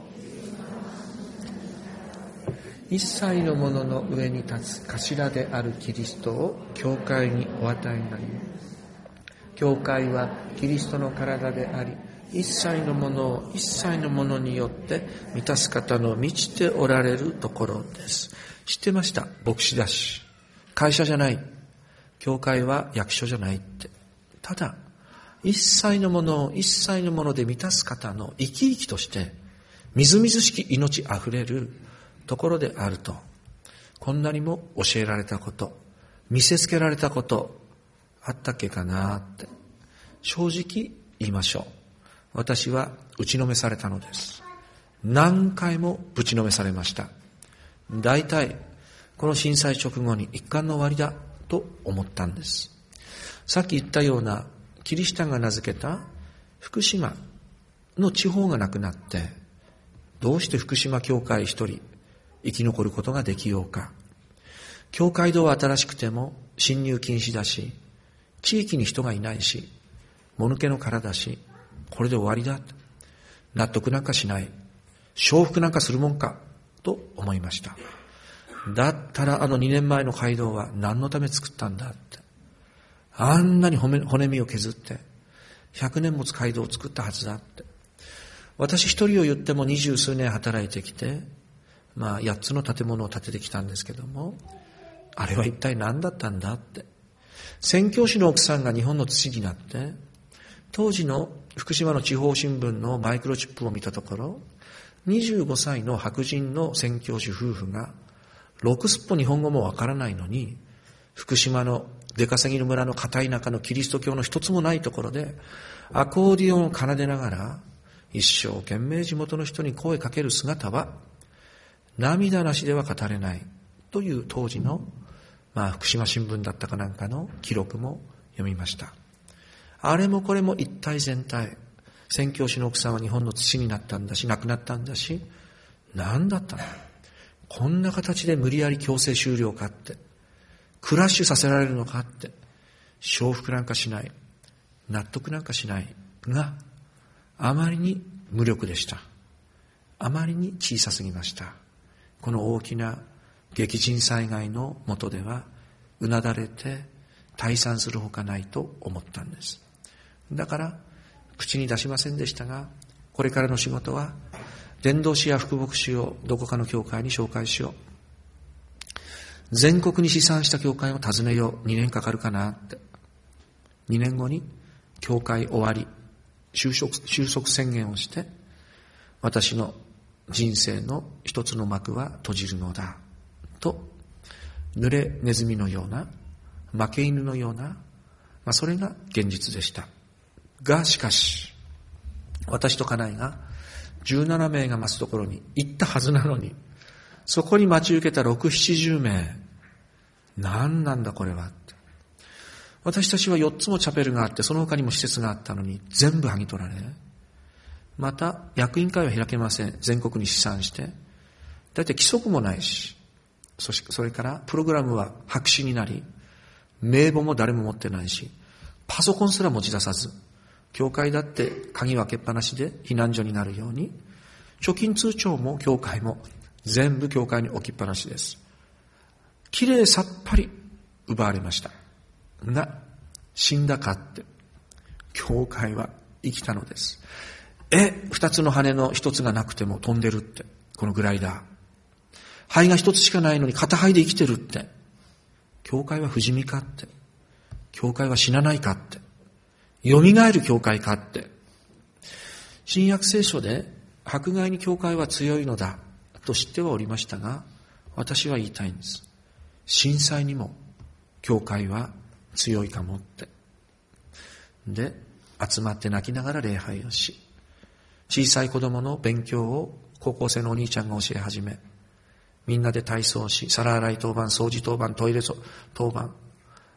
Speaker 1: 一切のものの上に立つ頭であるキリストを教会にお与えになり、教会はキリストの体であり、一切のものを一切のものによって満たす方の満ちておられるところです。知ってました。牧師だし、会社じゃない、教会は役所じゃないって。ただ一切のものを一切のもので満たす方の生き生きとしてみずみずしき命あふれるところであると、こんなにも教えられたこと、見せつけられたことあったっけかなって、正直言いましょう。私は打ちのめされたのです。何回もぶちのめされました。大体この震災直後に一巻の終わりだと思ったんです。さっき言ったようなキリシタンが名付けた福島の地方がなくなって、どうして福島教会一人生き残ることができようか。教会堂は新しくても侵入禁止だし、地域に人がいないし、もぬけの殻だし、これで終わりだ。納得なんかしない。承服なんかするもんかと思いました。だったらあのにねんまえの街道は何のため作ったんだって。あんなに骨骨身を削ってひゃくねんもつ街道を作ったはずだって。私一人を言っても二十数年働いてきて、まあ八つの建物を建ててきたんですけども、あれは一体何だったんだって。宣教師の奥さんが日本の父になって、当時の福島の地方新聞のマイクロチップを見たところ、にじゅうごさいの白人の宣教師夫婦がろくすっぽ日本語もわからないのに、福島の出稼ぎの村の片田舎のキリスト教の一つもないところでアコーディオンを奏でながら一生懸命地元の人に声かける姿は涙なしでは語れないという当時の、まあ、福島新聞だったかなんかの記録も読みました。あれもこれも一体全体、宣教師の奥さんは日本の父になったんだし、亡くなったんだし、何だったの、こんな形で無理やり強制終了かって、クラッシュさせられるのかって、承服なんかしない、納得なんかしないが、あまりに無力でした。あまりに小さすぎました。この大きな激甚災害の下ではうなだれて退散するほかないと思ったんです。だから口に出しませんでしたが、これからの仕事は伝道師や副牧師をどこかの教会に紹介しよう、全国に試算した教会を訪ねよう、にねんかかるかなって。にねんごに教会終わり、収束、収束宣言をして、私の人生の一つの幕は閉じるのだと、濡れネズミのような、負け犬のような、まあ、それが現実でした。がしかし、私と家内がじゅうななめいが待つところに行ったはずなのに、そこに待ち受けたろく、ななじゅうめい、何なんだこれはって。私たちはよっつもチャペルがあって、その他にも施設があったのに全部剥ぎ取られ、また役員会は開けません。全国に試算して、だいたい規則もないし、そしてそれからプログラムは白紙になり、名簿も誰も持ってないし、パソコンすら持ち出さず、教会だって鍵は開けっぱなしで避難所になるように、貯金通帳も教会も全部教会に置きっぱなしです。きれいさっぱり奪われました。が、死んだかって、教会は生きたのです。え、二つの羽の一つがなくても飛んでるって、このグライダー。肺が一つしかないのに片肺で生きてるって、教会は不死身かって、教会は死なないかって、蘇る教会かって。新約聖書で迫害に教会は強いのだと知ってはおりましたが、私は言いたいんです。震災にも教会は強いかもって。で、集まって泣きながら礼拝をし、小さい子供の勉強を高校生のお兄ちゃんが教え始め、みんなで体操し、皿洗い当番、掃除当番、トイレ当番、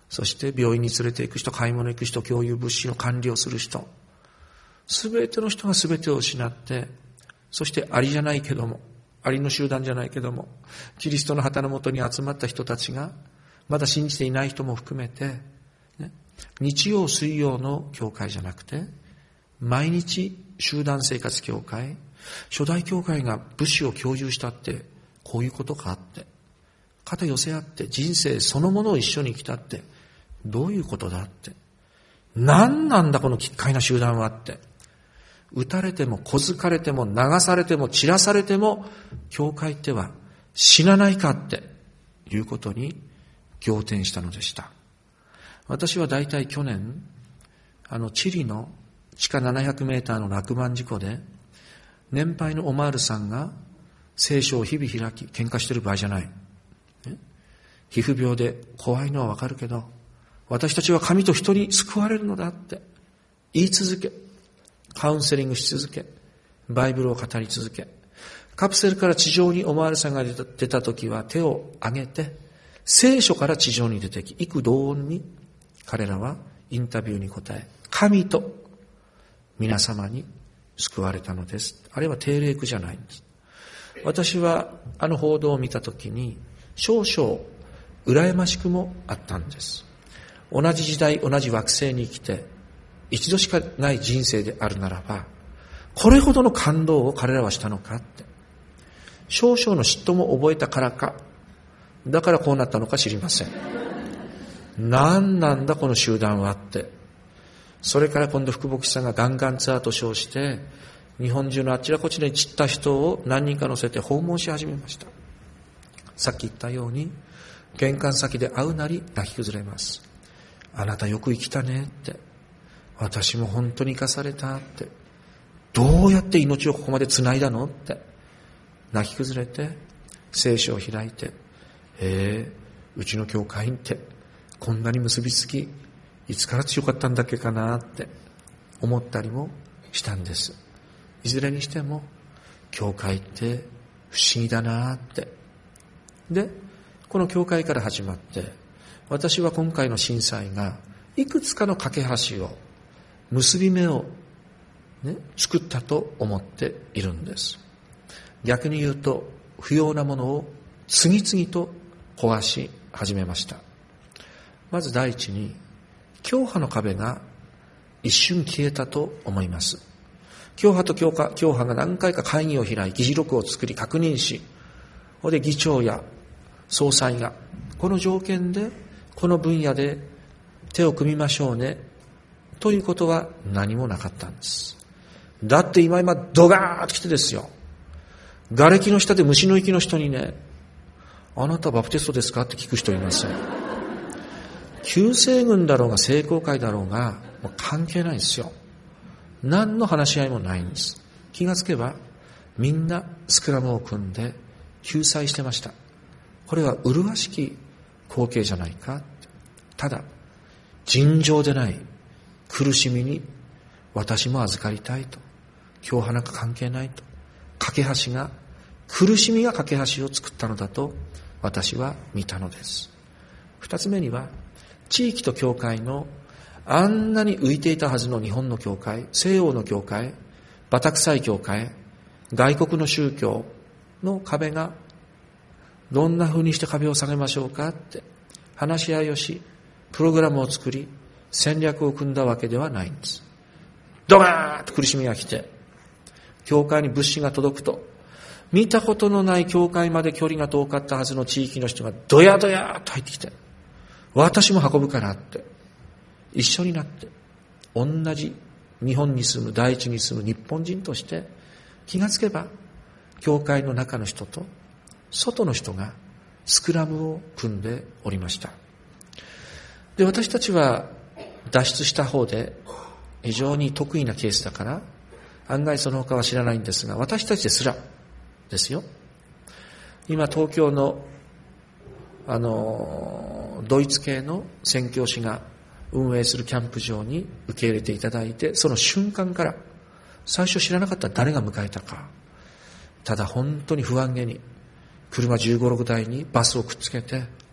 Speaker 1: そして病院に連れて行く人、買い物行く人、共有物資の管理をする人、すべての人がすべてを失って、そしてアリじゃないけども、アリの集団じゃないけども、キリストの旗のもとに集まった人たちが、まだ信じていない人も含めて、ね、日曜水曜の教会じゃなくて、毎日集団生活教会、初代教会が物資を共有したって、こういうことかって、肩寄せ合って人生そのものを一緒に生きたって、どういうことだって、何なんだこの奇怪な集団はって、撃たれても小づかれても流されても散らされても、教会っては死なないかっていうことに仰天したのでした。私は大体去年、あのチリの地下ななひゃくメーターの落盤事故で、年配のオマールさんが聖書を日々開き、喧嘩してる場合じゃない。皮膚病で怖いのはわかるけど、私たちは神と一人救われるのだって言い続け、カウンセリングし続け、バイブルを語り続け、カプセルから地上にオマールさんが出た、出た時は手を挙げて、聖書から地上に出てき、幾同音に彼らはインタビューに答え、神と皆様に救われたのです。あれは定例句じゃないんです。私はあの報道を見たときに少々羨ましくもあったんです。同じ時代、同じ惑星に生きて一度しかない人生であるならば、これほどの感動を彼らはしたのかって、少々の嫉妬も覚えたからか、だからこうなったのか知りません。何なんだこの集団はって。それから今度福牧師さんがガンガンツアーと称して日本中のあちらこちらに散った人を何人か乗せて訪問し始めました。さっき言ったように玄関先で会うなり泣き崩れます。あなたよく生きたねって、私も本当に生かされたって、どうやって命をここまで繋いだのって泣き崩れて聖書を開いて、へえ、うちの教会員ってこんなに結びつきいつから強かったんだっけかなって思ったりもしたんです。いずれにしても教会って不思議だなって。で、この教会から始まって、私は今回の震災がいくつかの架け橋を、結び目を、ね、作ったと思っているんです。逆に言うと不要なものを次々と壊し始めました。まず第一に教派の壁が一瞬消えたと思います。教派と教派、教派が何回か会議を開い、議事録を作り確認し、それで議長や総裁がこの条件でこの分野で手を組みましょうねということは何もなかったんです。だって今今ドガーッと来てですよ、瓦礫の下で虫の息の人にね、あなたバプテストですかって聞く人いますよ。旧西軍だろうが聖公会だろうがもう関係ないんですよ。何の話し合いもないんです。気がつけばみんなスクラムを組んで救済してました。これは麗しき光景じゃないか。ただ尋常でない苦しみに私も預かりたいと、教派なんか関係ないと、架け橋が、苦しみが架け橋を作ったのだと私は見たのです。二つ目には地域と教会のあんなに浮いていたはずの日本の教会、西洋の教会、バタ臭い教会、外国の宗教の壁が、どんな風にして壁を下げましょうかって話し合いをし、プログラムを作り戦略を組んだわけではないんです。ドバーッと苦しみが来て、教会に物資が届くと、見たことのない教会まで距離が遠かったはずの地域の人がドヤドヤと入ってきて、私も運ぶからって一緒になって、同じ日本に住む、第一に住む日本人として気がつけば教会の中の人と外の人がスクラムを組んでおりました。で、私たちは脱出した方で非常に得意なケースだから案外その他は知らないんですが、私たちですらですよ、今東京のあのドイツ系の宣教師が運営するキャンプ場に受け入れていただいて、その瞬間から最初知らなかった誰が迎えたか、ただ本当に不安げに車じゅうご、ろくだいにバスをくっつけて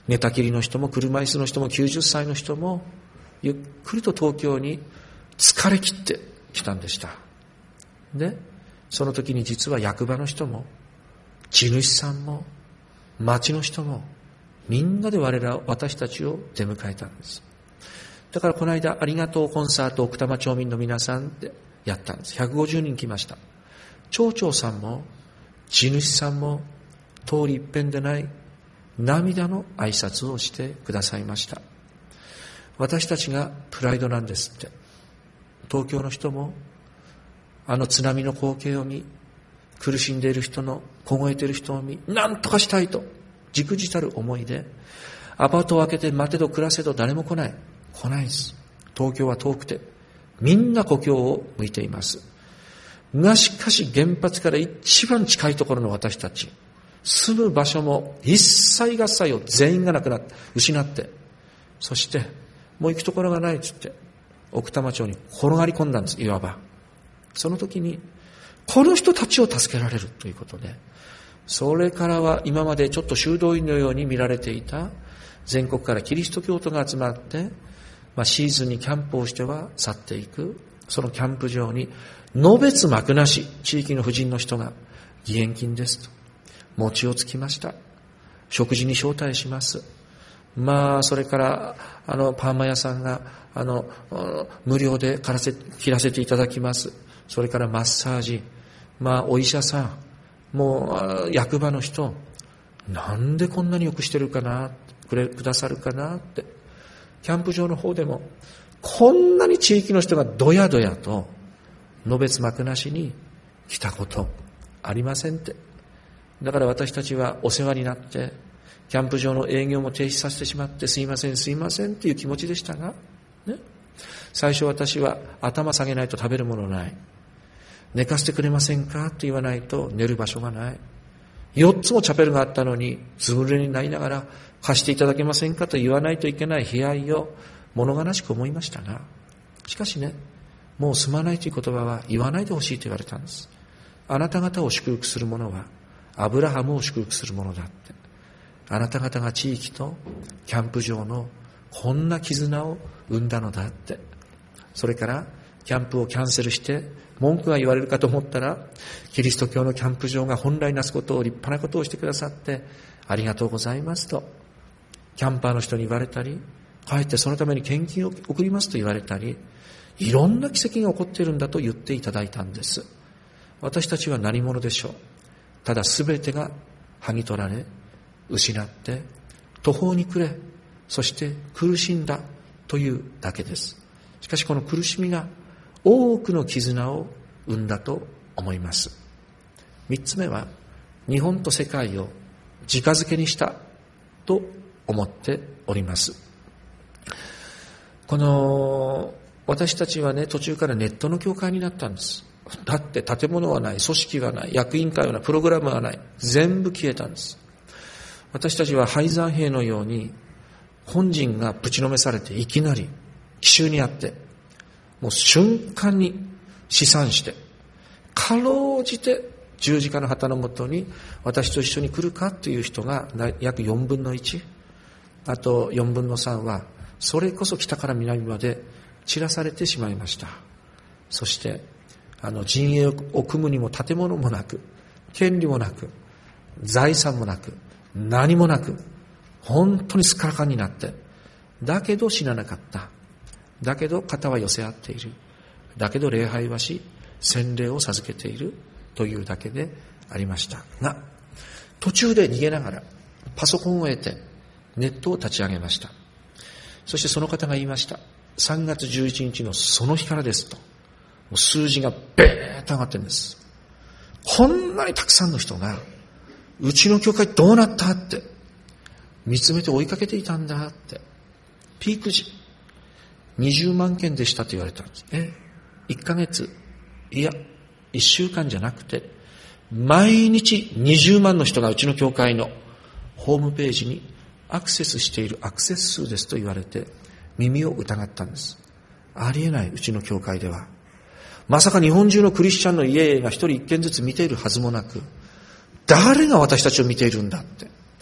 Speaker 1: 寝たきりの人も車椅子の人もきゅうじゅっさいの人もゆっくりと東京に疲れ切ってきたんでした。で、その時に実は役場の人も地主さんも町の人もみんなで我ら私たちを出迎えたんです。だからこの間ありがとうコンサート奥多摩町民の皆さんでやったんです。ひゃくごじゅうにん来ました。町長さんも地主さんも通り一遍でない涙の挨拶をしてくださいました。私たちがプライドなんですって。東京の人もあの津波の光景を見、苦しんでいる人の凍えている人を見、何とかしたいとじくじたる思いでアパートを開けて待てど暮らせど誰も来ない来ないです。東京は遠くてみんな故郷を向いていますが、しかし原発から一番近いところの私たち、住む場所も一切合切を全員がなくなって失って、そしてもう行くところがないっつって奥多摩町に転がり込んだんです。いわばその時にこの人たちを助けられるということで、それからは今までちょっと修道院のように見られていた全国からキリスト教徒が集まって、まあ、シーズンにキャンプをしては去っていく、そのキャンプ場にのべつ幕なし地域の婦人の人が義援金ですと餅をつきました。食事に招待します。まあそれからあのパーマ屋さんがあの無料で切らせ切らせていただきます。それからマッサージ、まあお医者さん、もう役場の人、なんでこんなによくしてるかな、くれくださるかなって、キャンプ場の方でもこんなに地域の人がどやどやとのべつ幕なしに来たことありませんって。だから私たちはお世話になってキャンプ場の営業も停止させてしまってすいませんすいませんっていう気持ちでしたが、ね、最初私は頭下げないと食べるものない、寝かせてくれませんかと言わないと寝る場所がない、よっつもチャペルがあったのにずぶ濡れになりながら貸していただけませんかと言わないといけない悲哀を物悲しく思いましたが、しかしね、もう住まないという言葉は言わないでほしいと言われたんです。あなた方を祝福するものはアブラハムを祝福するものだって。あなた方が地域とキャンプ場のこんな絆を生んだのだって。それからキャンプをキャンセルして文句が言われるかと思ったら、キリスト教のキャンプ場が本来なすことを立派なことをしてくださってありがとうございますとキャンパーの人に言われたり、かえってそのために献金を送りますと言われたり、いろんな奇跡が起こっているんだと言っていただいたんです。私たちは何者でしょう。ただすべてが剥ぎ取られ失って途方に暮れ、そして苦しんだというだけです。しかしこの苦しみが多くの絆を生んだと思います。三つ目は日本と世界を直づけにしたと思っております。この私たちはね、途中からネットの教会になったんです。だって建物はない、組織はない、役員会はない、プログラムはない、全部消えたんです。私たちは敗残兵のように本陣がぶちのめされていきなり奇襲にあって、もう瞬間に試算してかろうじて十字架の旗のもとに私と一緒に来るかという人が約よんぶんのいち、あとよんぶんのさんはそれこそ北から南まで散らされてしまいました。そしてあの陣営を組むにも建物もなく、権利もなく、財産もなく、何もなく、本当にすっからかんになって、だけど死ななかった、だけど肩は寄せ合っている、だけど礼拝はし洗礼を授けているというだけでありましたが、途中で逃げながらパソコンを得てネットを立ち上げました。そしてその方が言いました。さんがつじゅういちにちのその日からですと、もう数字がベーッと上がってるんです。こんなにたくさんの人がうちの教会どうなったって見つめて追いかけていたんだって。ピーク時にじゅうまんけんでしたと言われたんです。えいっかげつ、いやいっしゅうかんじゃなくて毎日にじゅうまんの人がうちの教会のホームページにアクセスしているアクセス数ですと言われて耳を疑ったんです。ありえない。うちの教会ではまさか日本中のクリスチャンの家が一人一軒ずつ見ているはずもなく、誰が私たちを見ているんだって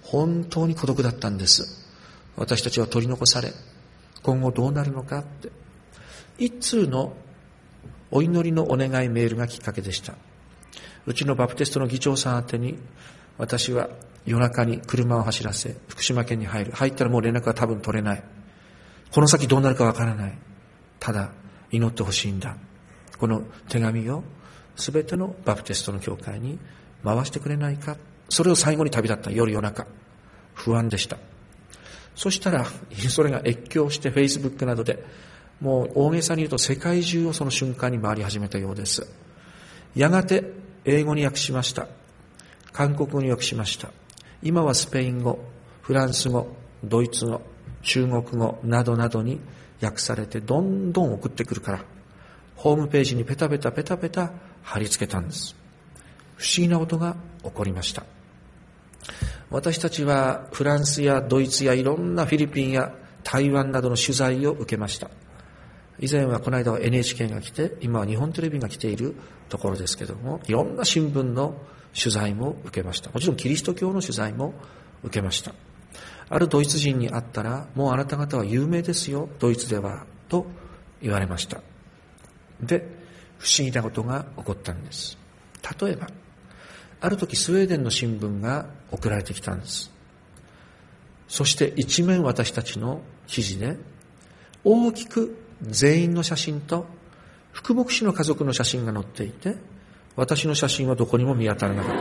Speaker 1: 本当に孤独だったんです。私たちは取り残され、今後どうなるのかって。一通のお祈りのお願いメールがきっかけでした。うちのバプテストの議長さん宛てに、私は夜中に車を走らせ、福島県に入る。入ったらもう連絡が多分取れない。この先どうなるかわからない。ただ、祈ってほしいんだ。この手紙をすべてのバプテストの教会に回してくれないか。それを最後に旅立った夜夜中。不安でした。そしたら、それが越境して Facebook などで、もう大げさに言うと世界中をその瞬間に回り始めたようです。やがて英語に訳しました。韓国語に訳しました。今はスペイン語、フランス語、ドイツ語、中国語などなどに訳されてどんどん送ってくるから、ホームページにペタペタペタペタ貼り付けたんです。不思議なことが起こりました。私たちはフランスやドイツやいろんなフィリピンや台湾などの取材を受けました。以前はこの間は エヌエイチケー が来て、今は日本テレビが来ているところですけども、いろんな新聞の取材も受けました。もちろんキリスト教の取材も受けました。あるドイツ人に会ったら、もうあなた方は有名ですよ、ドイツでは、と言われました。で、不思議なことが起こったんです。例えば、ある時スウェーデンの新聞が送られてきたんです。そして一面私たちの記事で、大きく全員の写真と福牧師の家族の写真が載っていて、私の写真はどこにも見当たらなかった。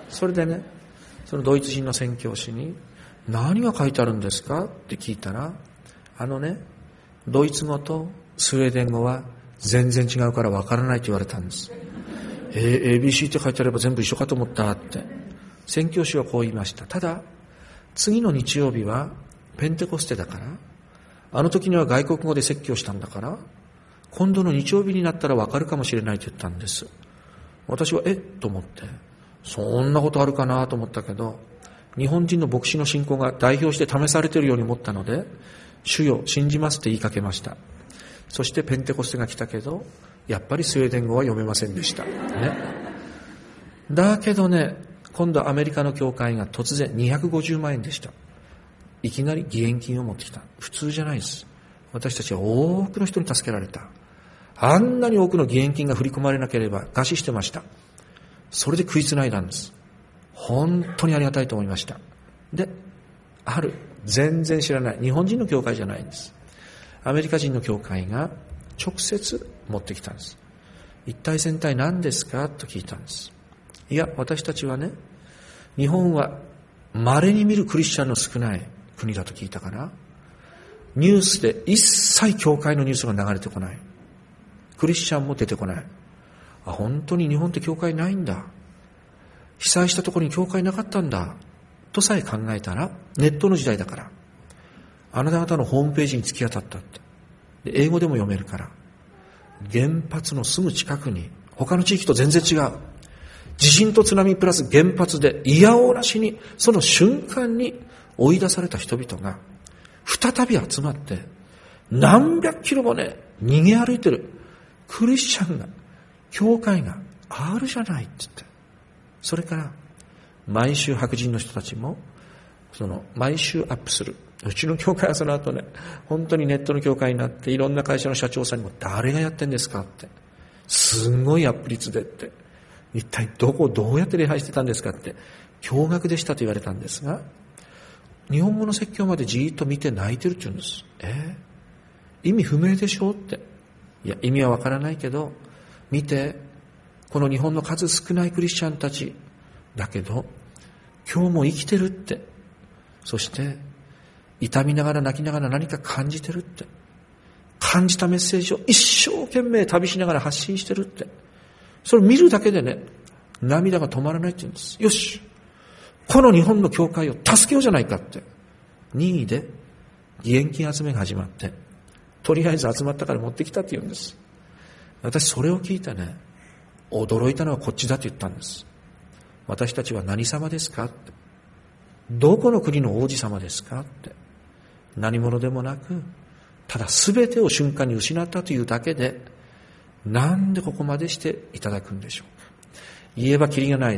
Speaker 1: それでね、そのドイツ人の宣教師に、何が書いてあるんですかって聞いたら、あのね、ドイツ語とスウェーデン語は全然違うからわからないと言われたんです。えー、エービーシー って書いてあれば全部一緒かと思ったって。宣教師はこう言いました。ただ、次の日曜日はペンテコステだから、あの時には外国語で説教したんだから、今度の日曜日になったらわかるかもしれないと言ったんです。私はえっと思って、そんなことあるかなと思ったけど、日本人の牧師の信仰が代表して試されているように思ったので、主よ信じますって言いかけました。そしてペンテコステが来たけど、やっぱりスウェーデン語は読めませんでした。ね。だけどね、今度アメリカの教会が突然にひゃくごじゅうまんえんでした。いきなり義援金を持ってきた。普通じゃないです。私たちは多くの人に助けられた。あんなに多くの義援金が振り込まれなければ餓死してました。それで食いつないだんです。本当にありがたいと思いました。で、ある全然知らない日本人の教会じゃないんです。アメリカ人の教会が直接持ってきたんです。一体全体何ですかと聞いたんです。いや、私たちはね、日本は稀に見るクリスチャンの少ない国だと聞いたから、ニュースで一切教会のニュースが流れてこない。クリスチャンも出てこない。あ、本当に日本って教会ないんだ。被災したところに教会なかったんだ。とさえ考えたら、ネットの時代だから、あなた方のホームページに突き当たったって。で、英語でも読めるから。原発のすぐ近くに、他の地域と全然違う。地震と津波プラス原発でいやおうなしに、その瞬間に追い出された人々が、再び集まって、何百キロもね、逃げ歩いてる。クリスチャンが、教会があるじゃないって言って。それから、毎週白人の人たちも、その、毎週アップする。うちの教会はその後ね、本当にネットの教会になって、いろんな会社の社長さんにも、誰がやってんですかって。すんごいアップ率でって。一体どこ、どうやって礼拝してたんですかって。驚愕でしたと言われたんですが、日本語の説教までじーっと見て泣いてるって言うんです。えー、意味不明でしょって。いや、意味はわからないけど、見て、この日本の数少ないクリスチャンたちだけど、今日も生きてるって。そして、痛みながら泣きながら何か感じてるって。感じたメッセージを一生懸命旅しながら発信してるって。それを見るだけでね、涙が止まらないって言うんです。よし、この日本の教会を助けようじゃないかって。任意で義援金集めが始まって、とりあえず集まったから持ってきたって言うんです。私それを聞いてね、驚いたのはこっちだって言ったんです。私たちは何様ですかって。どこの国の王子様ですかって。何者でもなく、ただ全てを瞬間に失ったというだけで、なんでここまでしていただくんでしょう。言えばキリがないです。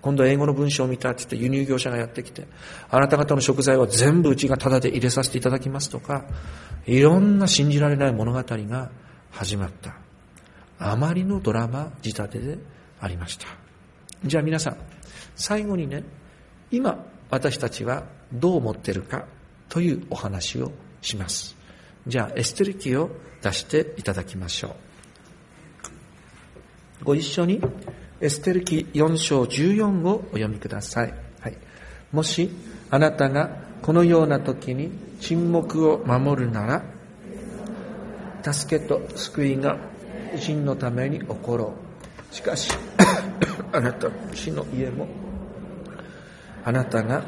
Speaker 1: 今度英語の文章を見たって言って輸入業者がやってきて、あなた方の食材は全部うちがタダで入れさせていただきますとか、いろんな信じられない物語が始まった。あまりのドラマ仕立てでありました。じゃあ皆さん、最後にね、今私たちはどう思っているかというお話をします。じゃあエステル記を出していただきましょう。ご一緒にエステル記よん章じゅうよんをお読みください。はい、もしあなたがこのような時に沈黙を守るなら、助けと救いが真のために起ころう。しかしあなた死の家もあなたが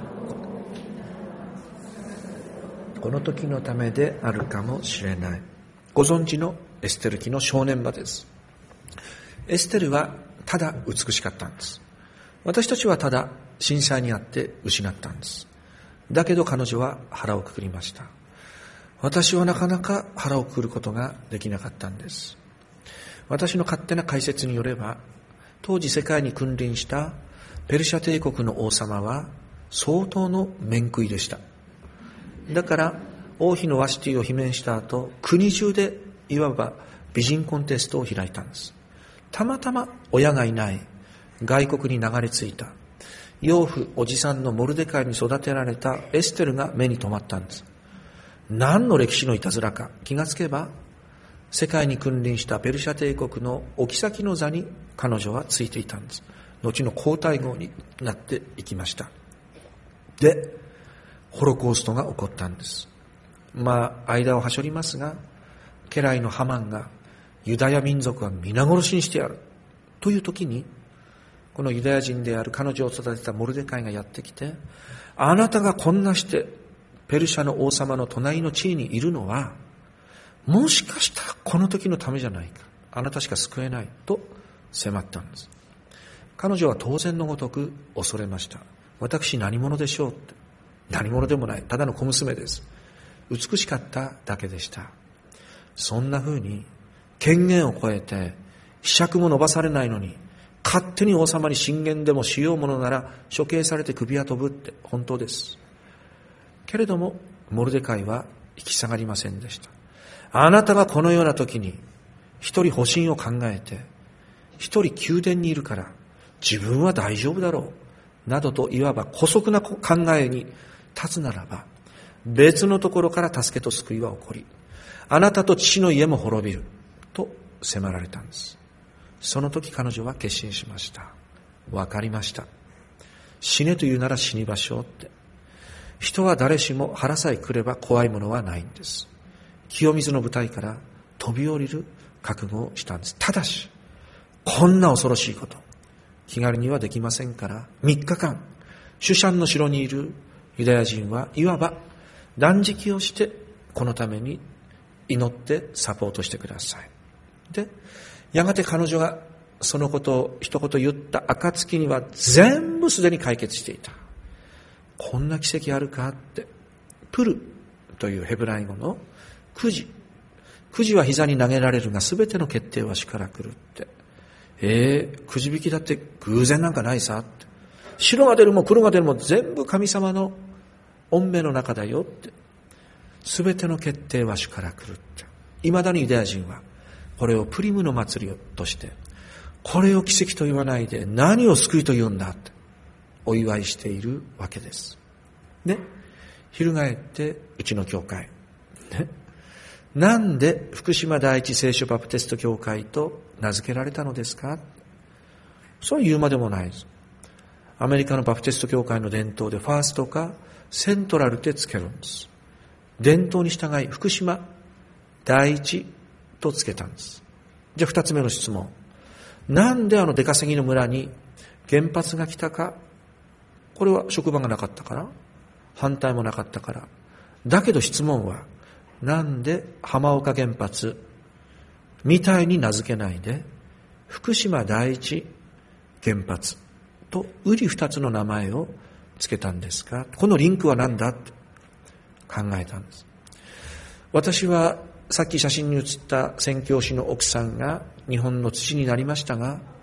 Speaker 1: この時のためであるかもしれない。ご存知のエステル記の正念場です。エステルはただ美しかったんです。私たちはただ震災にあって失ったんです。だけど彼女は腹をくくりました。私はなかなか腹をくくることができなかったんです。私の勝手な解説によれば、当時世界に君臨したペルシャ帝国の王様は相当の面食いでした。だから王妃のワシティを罷免した後、国中でいわば美人コンテストを開いたんです。たまたま親がいない外国に流れ着いた養父おじさんのモルデカイに育てられたエステルが目に留まったんです。何の歴史のいたずらか、気がつけば世界に君臨したペルシャ帝国のお妃の座に彼女はついていたんです。後の皇太后になっていきました。で、ホロコーストが起こったんです。まあ間をはしょりますが、家来のハマンがユダヤ民族は皆殺しにしてやるという時に、このユダヤ人である彼女を育てたモルデカイがやってきて、あなたがこんなしてペルシャの王様の隣の地位にいるのは、もしかしたらこの時のためじゃないか、あなたしか救えないと迫ったんです。彼女は当然のごとく恐れました。私何者でしょうって。何者でもない、ただの小娘です。美しかっただけでした。そんな風に権限を超えて柄杓も伸ばされないのに、勝手に王様に進言でもしようものなら処刑されて首は飛ぶって本当です。けれどもモルデカイは引き下がりませんでした。あなたがこのような時に一人保身を考えて、一人宮殿にいるから自分は大丈夫だろうなどといわば姑息な考えに立つならば、別のところから助けと救いは起こり、あなたと父の家も滅びると迫られたんです。その時彼女は決心しました。わかりました。死ねと言うなら死にましょうって。人は誰しも腹さえくれば怖いものはないんです。清水の舞台から飛び降りる覚悟をしたんです。ただし、こんな恐ろしいこと、気軽にはできませんから、みっかかん、シュシャンの城にいるユダヤ人はいわば断食をして、このために祈ってサポートしてください。で、やがて彼女がそのことを一言言った暁には全部すでに解決していた。こんな奇跡あるかって。プルというヘブライ語のくじ。くじは膝に投げられるが、すべての決定は主から来るって。えー、くじ引きだって偶然なんかないさって。白が出るも黒が出るも全部神様の御命の中だよって。すべての決定は主から来るって。いまだにユダヤ人はこれをプリムの祭りとして、これを奇跡と言わないで何を救いと言うんだってお祝いしているわけです。ね、翻ってうちの教会、ね、なんで福島第一聖書バプテスト教会と名付けられたのですか？そう言うまでもないです。アメリカのバプテスト教会の伝統でファーストかセントラルってつけるんです。伝統に従い福島第一とつけたんです。じゃあ二つ目の質問。なんであの出稼ぎの村に原発が来たか？これは職場がなかったから、反対もなかったから。だけど質問は、なんで浜岡原発みたいに名付けないで福島第一原発とうり二つの名前をつけたんですか？このリンクは何だって考えたんです。私はさっき写真に写った宣教師の奥さんが日本の父になりましたが、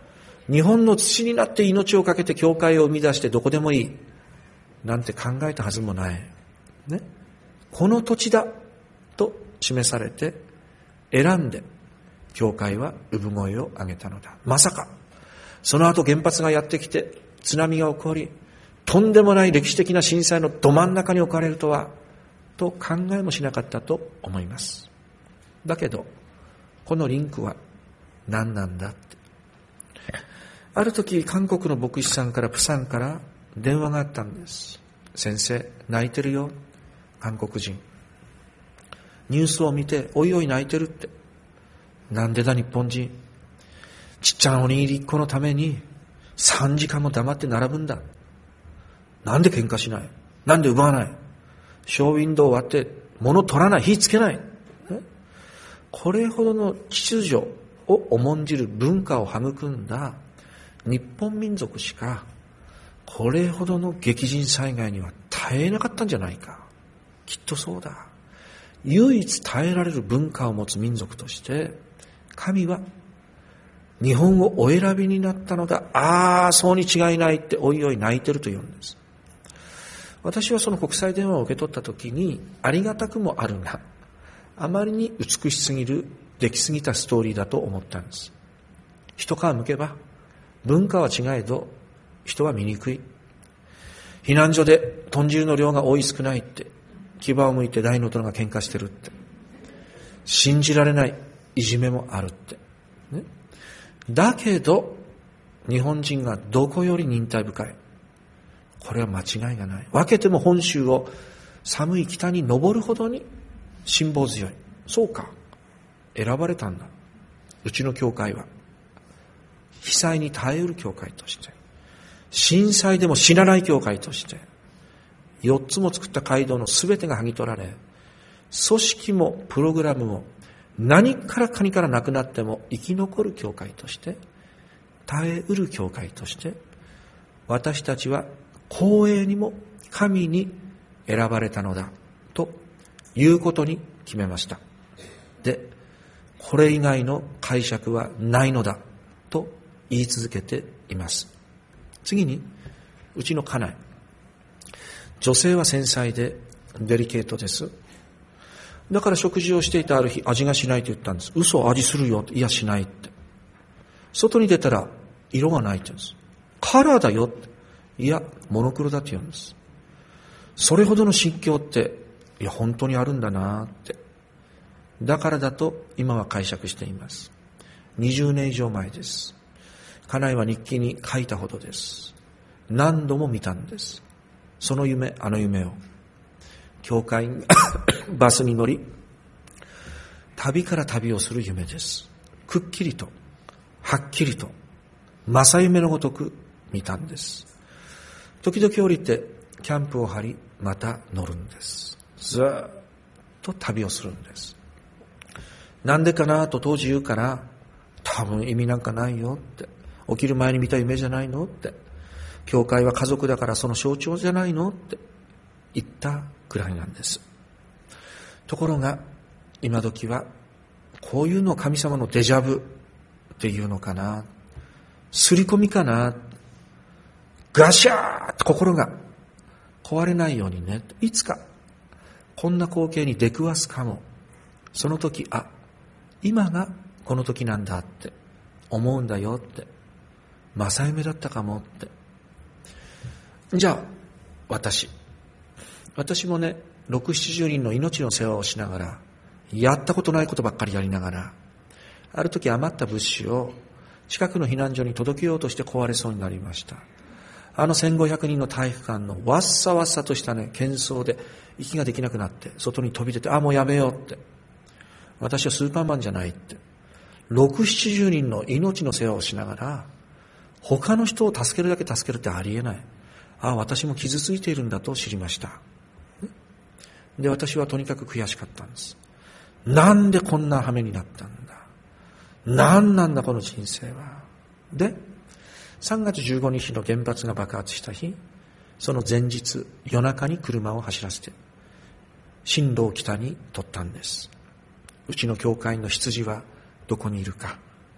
Speaker 2: 日本の土になって命をかけて教会を生み出してどこでもいいなんて考えたはずもない、ね、この土地だと示されて選んで教会は産声を上げたのだ。まさかその後原発がやってきて津波が起こり、とんでもない歴史的な震災のど真ん中に置かれるとはと考えもしなかったと思います。だけどこのリンクは何なんだって、ある時韓国の牧師さんからプサンから電話があったんです。先生泣いてるよ、韓国人ニュースを見ておいおい泣いてるって。なんでだ日本人、ちっちゃなおにぎりいっこのためにさんじかんも黙って並ぶんだ。なんで喧嘩しない、なんで奪わない、ショーウィンドウを割って物取らない、火つけない、これほどの秩序を重んじる文化を育んだ日本民族しかこれほどの激甚災害には耐えなかったんじゃないか。きっとそうだ。唯一耐えられる文化を持つ民族として神は日本をお選びになったのだ。ああそうに違いないっておいおい泣いてると言うんです。私はその国際電話を受け取った時にありがたくもあるが、あまりに美しすぎるできすぎたストーリーだと思ったんです。一皮むけば文化は違えど人は醜い。避難所で豚汁の量が多い少ないって牙を向いて大の大人が喧嘩してるって、信じられないいじめもあるって、ね、だけど日本人がどこより忍耐深い、これは間違いがない。分けても本州を寒い北に登るほどに辛抱強い。そうか、選ばれたんだ。うちの教会は被災に耐えうる教会として、震災でも死なない教会として、よっつも作った街道のすべてが剥ぎ取られ、組織もプログラムも何からかにからなくなっても生き残る教会として、耐えうる教会として、私たちは光栄にも神に選ばれたのだということに決めました。で、これ以外の解釈はないのだと言い続けています。次に、うちの家内。女性は繊細でデリケートです。だから食事をしていたある日、味がしないと言ったんです。嘘、味するよ。いや、しないって。外に出たら色がないって言うんです。カラーだよって。いや、モノクロだって言うんです。それほどの心境って、いや、本当にあるんだなって。だからだと今は解釈しています。にじゅうねん以上前です。家内は日記に書いたほどです。何度も見たんです。その夢、あの夢を。教会にバスに乗り、旅から旅をする夢です。くっきりと、はっきりと、正夢のごとく見たんです。時々降りて、キャンプを張り、また乗るんです。ずーっと旅をするんです。なんでかなと当時言うから、多分意味なんかないよって。起きる前に見た夢じゃないのって。教会は家族だからその象徴じゃないのって言ったくらいなんです。ところが今時はこういうのを神様のデジャブっていうのかな、刷り込みかな、ガシャーッと心が壊れないようにね、いつかこんな光景に出くわすかも。その時、あ、今がこの時なんだって思うんだよって、正夢だったかもって。じゃあ私私もね、六七十人の命の世話をしながら、やったことないことばっかりやりながら、ある時余った物資を近くの避難所に届けようとして壊れそうになりました。あのせんごひゃくにんの体育館のわっさわっさとしたね、喧騒で息ができなくなって外に飛び出て、あ、もうやめようって。私はスーパーマンじゃないって。六七十人の命の世話をしながら、他の人を助けるだけ助けるってありえない。あ、私も傷ついているんだと知りました。で、私はとにかく悔しかったんです。なんでこんな羽目になったんだ。なんなんだこの人生は。で、さんがつじゅうごにちの原発が爆発した日、その前日、夜中に車を走らせて、進路を北に取ったんです。うちの教会の羊はどこにいるか、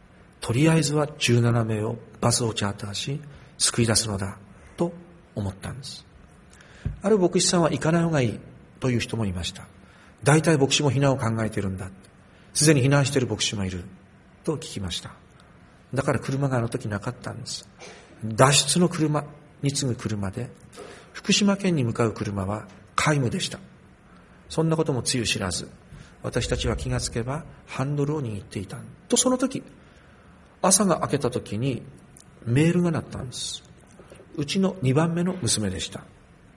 Speaker 2: とりあえずはじゅうななめいをバスをチャーターし救い出すのだと思ったんです。ある牧師さんは行かない方がいいという人もいました。大体牧師も避難を考えているんだ、すでに避難している牧師もいると聞きました。だから車があの時なかったんです。脱出の車に次ぐ車で、福島県に向かう車は皆無でした。そんなこともつゆ知らず、私たちは気がつけばハンドルを握っていたと、その時朝が明けた時にメールが鳴ったんです。うちのにばんめの娘でした。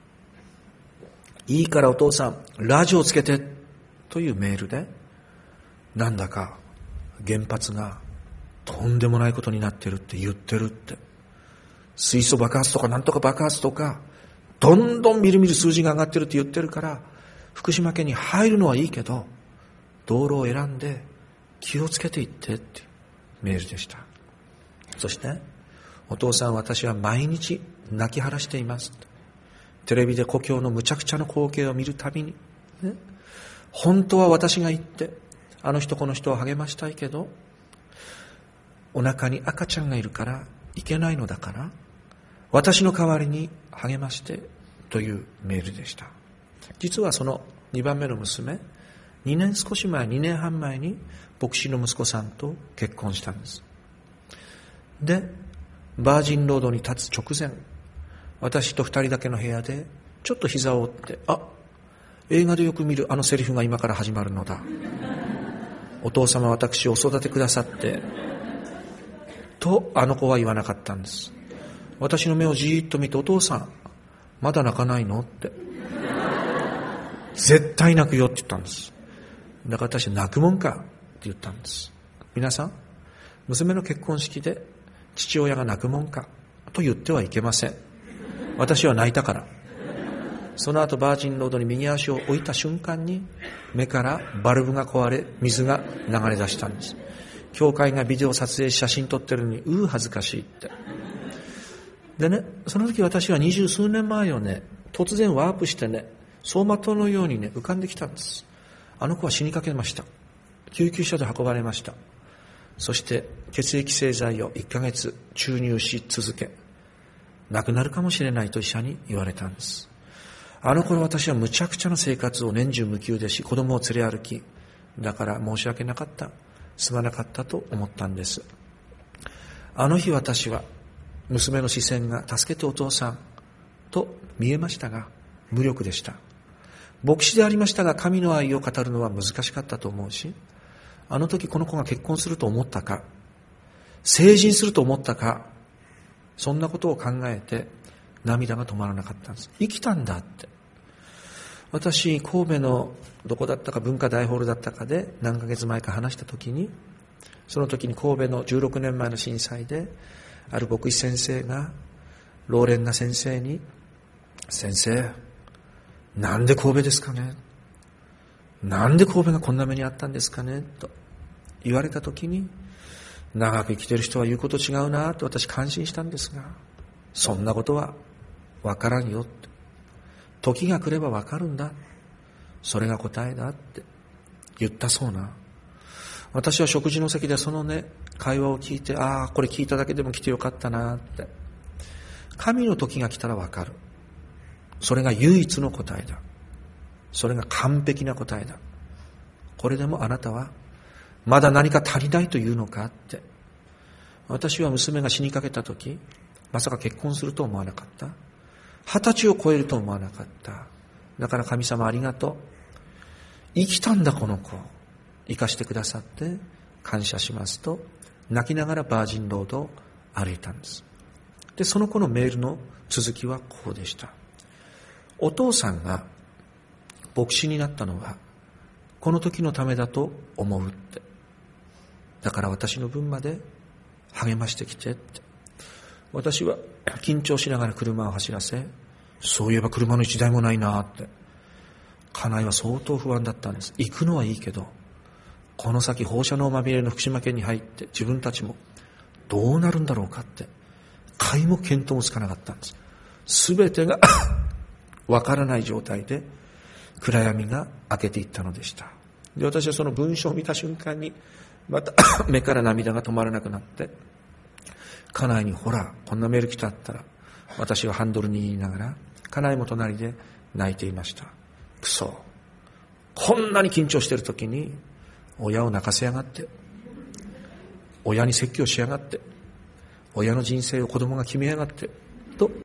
Speaker 2: いいからお父さんラジオつけてというメールで、なんだか原発がとんでもないことになってるって言ってるって、水素爆発とかなんとか爆発とかどんどんみるみる数字が上がってるって言ってるから、福島県に入るのはいいけど道路を選んで気をつけていってっていうメールでした。そしてお父さん、私は毎日泣き晴らしています。テレビで故郷のむちゃくちゃな光景を見るたびに、ね、本当は私が行ってあの人この人を励ましたいけど、お腹に赤ちゃんがいるからいけないのだから、私の代わりに励ましてというメールでした。実はそのにばんめの娘、にねん少し前、にねんはん前に牧師の息子さんと結婚したんです。で、バージンロードに立つ直前、私と二人だけの部屋でちょっと膝を折って、あ、映画でよく見るあのセリフが今から始まるのだ。お父様、私をお育てくださってとあの子は言わなかったんです。私の目をじーっと見て、お父さんまだ泣かないのって、絶対泣くよって言ったんです。だから私は泣くもんかって言ったんです。皆さん、娘の結婚式で父親が泣くもんかと言ってはいけません。私は泣いたから。その後バージンロードに右足を置いた瞬間に目からバルブが壊れ、水が流れ出したんです。教会がビデオ撮影し写真撮ってるのに、うー恥ずかしいって。でね、その時私は二十数年前をね、突然ワープしてね、走馬灯のようにね浮かんできたんです。あの子は死にかけました。救急車で運ばれました。そして血液製剤をいっかげつ注入し続け、亡くなるかもしれないと医者に言われたんです。あの頃私はむちゃくちゃな生活を年中無休でし、子供を連れ歩き、だから申し訳なかった、すまなかったと思ったんです。あの日私は娘の視線が助けてお父さんと見えましたが、無力でした。牧師でありましたが、神の愛を語るのは難しかったと思うし、あの時この子が結婚すると思ったか、成人すると思ったか、そんなことを考えて涙が止まらなかったんです。生きたんだって。私、神戸のどこだったか、文化大ホールだったかで何ヶ月前か話した時に、その時に神戸のじゅうろくねんまえの震災で、ある牧師先生が老練な先生に、先生、なんで神戸ですかね、なんで神戸がこんな目にあったんですかねと言われた時に、長く生きてる人は言うこと違うなと私感心したんですが、そんなことは分からんよって、時が来れば分かるんだ、それが答えだって言ったそうな。私は食事の席でそのね会話を聞いて、ああこれ聞いただけでも来てよかったなって、神の時が来たら分かる、それが唯一の答えだ、それが完璧な答えだ、これでもあなたはまだ何か足りないというのかって。私は娘が死にかけた時、まさか結婚すると思わなかった、二十歳を超えると思わなかった。だから神様ありがとう、生きたんだこの子、生かしてくださって感謝しますと泣きながらバージンロードを歩いたんです。で、その子のメールの続きはこうでした。お父さんが牧師になったのはこの時のためだと思うって。だから私の分まで励ましてきてって。私は緊張しながら車を走らせ、そういえば車の一台もないなって。家内は相当不安だったんです。行くのはいいけど、この先放射能まみれの福島県に入って自分たちもどうなるんだろうかって、皆目見当もつかなかったんです。すべてがわからない状態で暗闇が明けていったのでした。で、私はその文章を見た瞬間にまた目から涙が止まらなくなって、家内にほらこんなメール来たったら、私はハンドル握りながら家内も隣で泣いていました。クソ、こんなに緊張してる時に親を泣かせやがって、親に説教しやがって、親の人生を子供が決めやがってと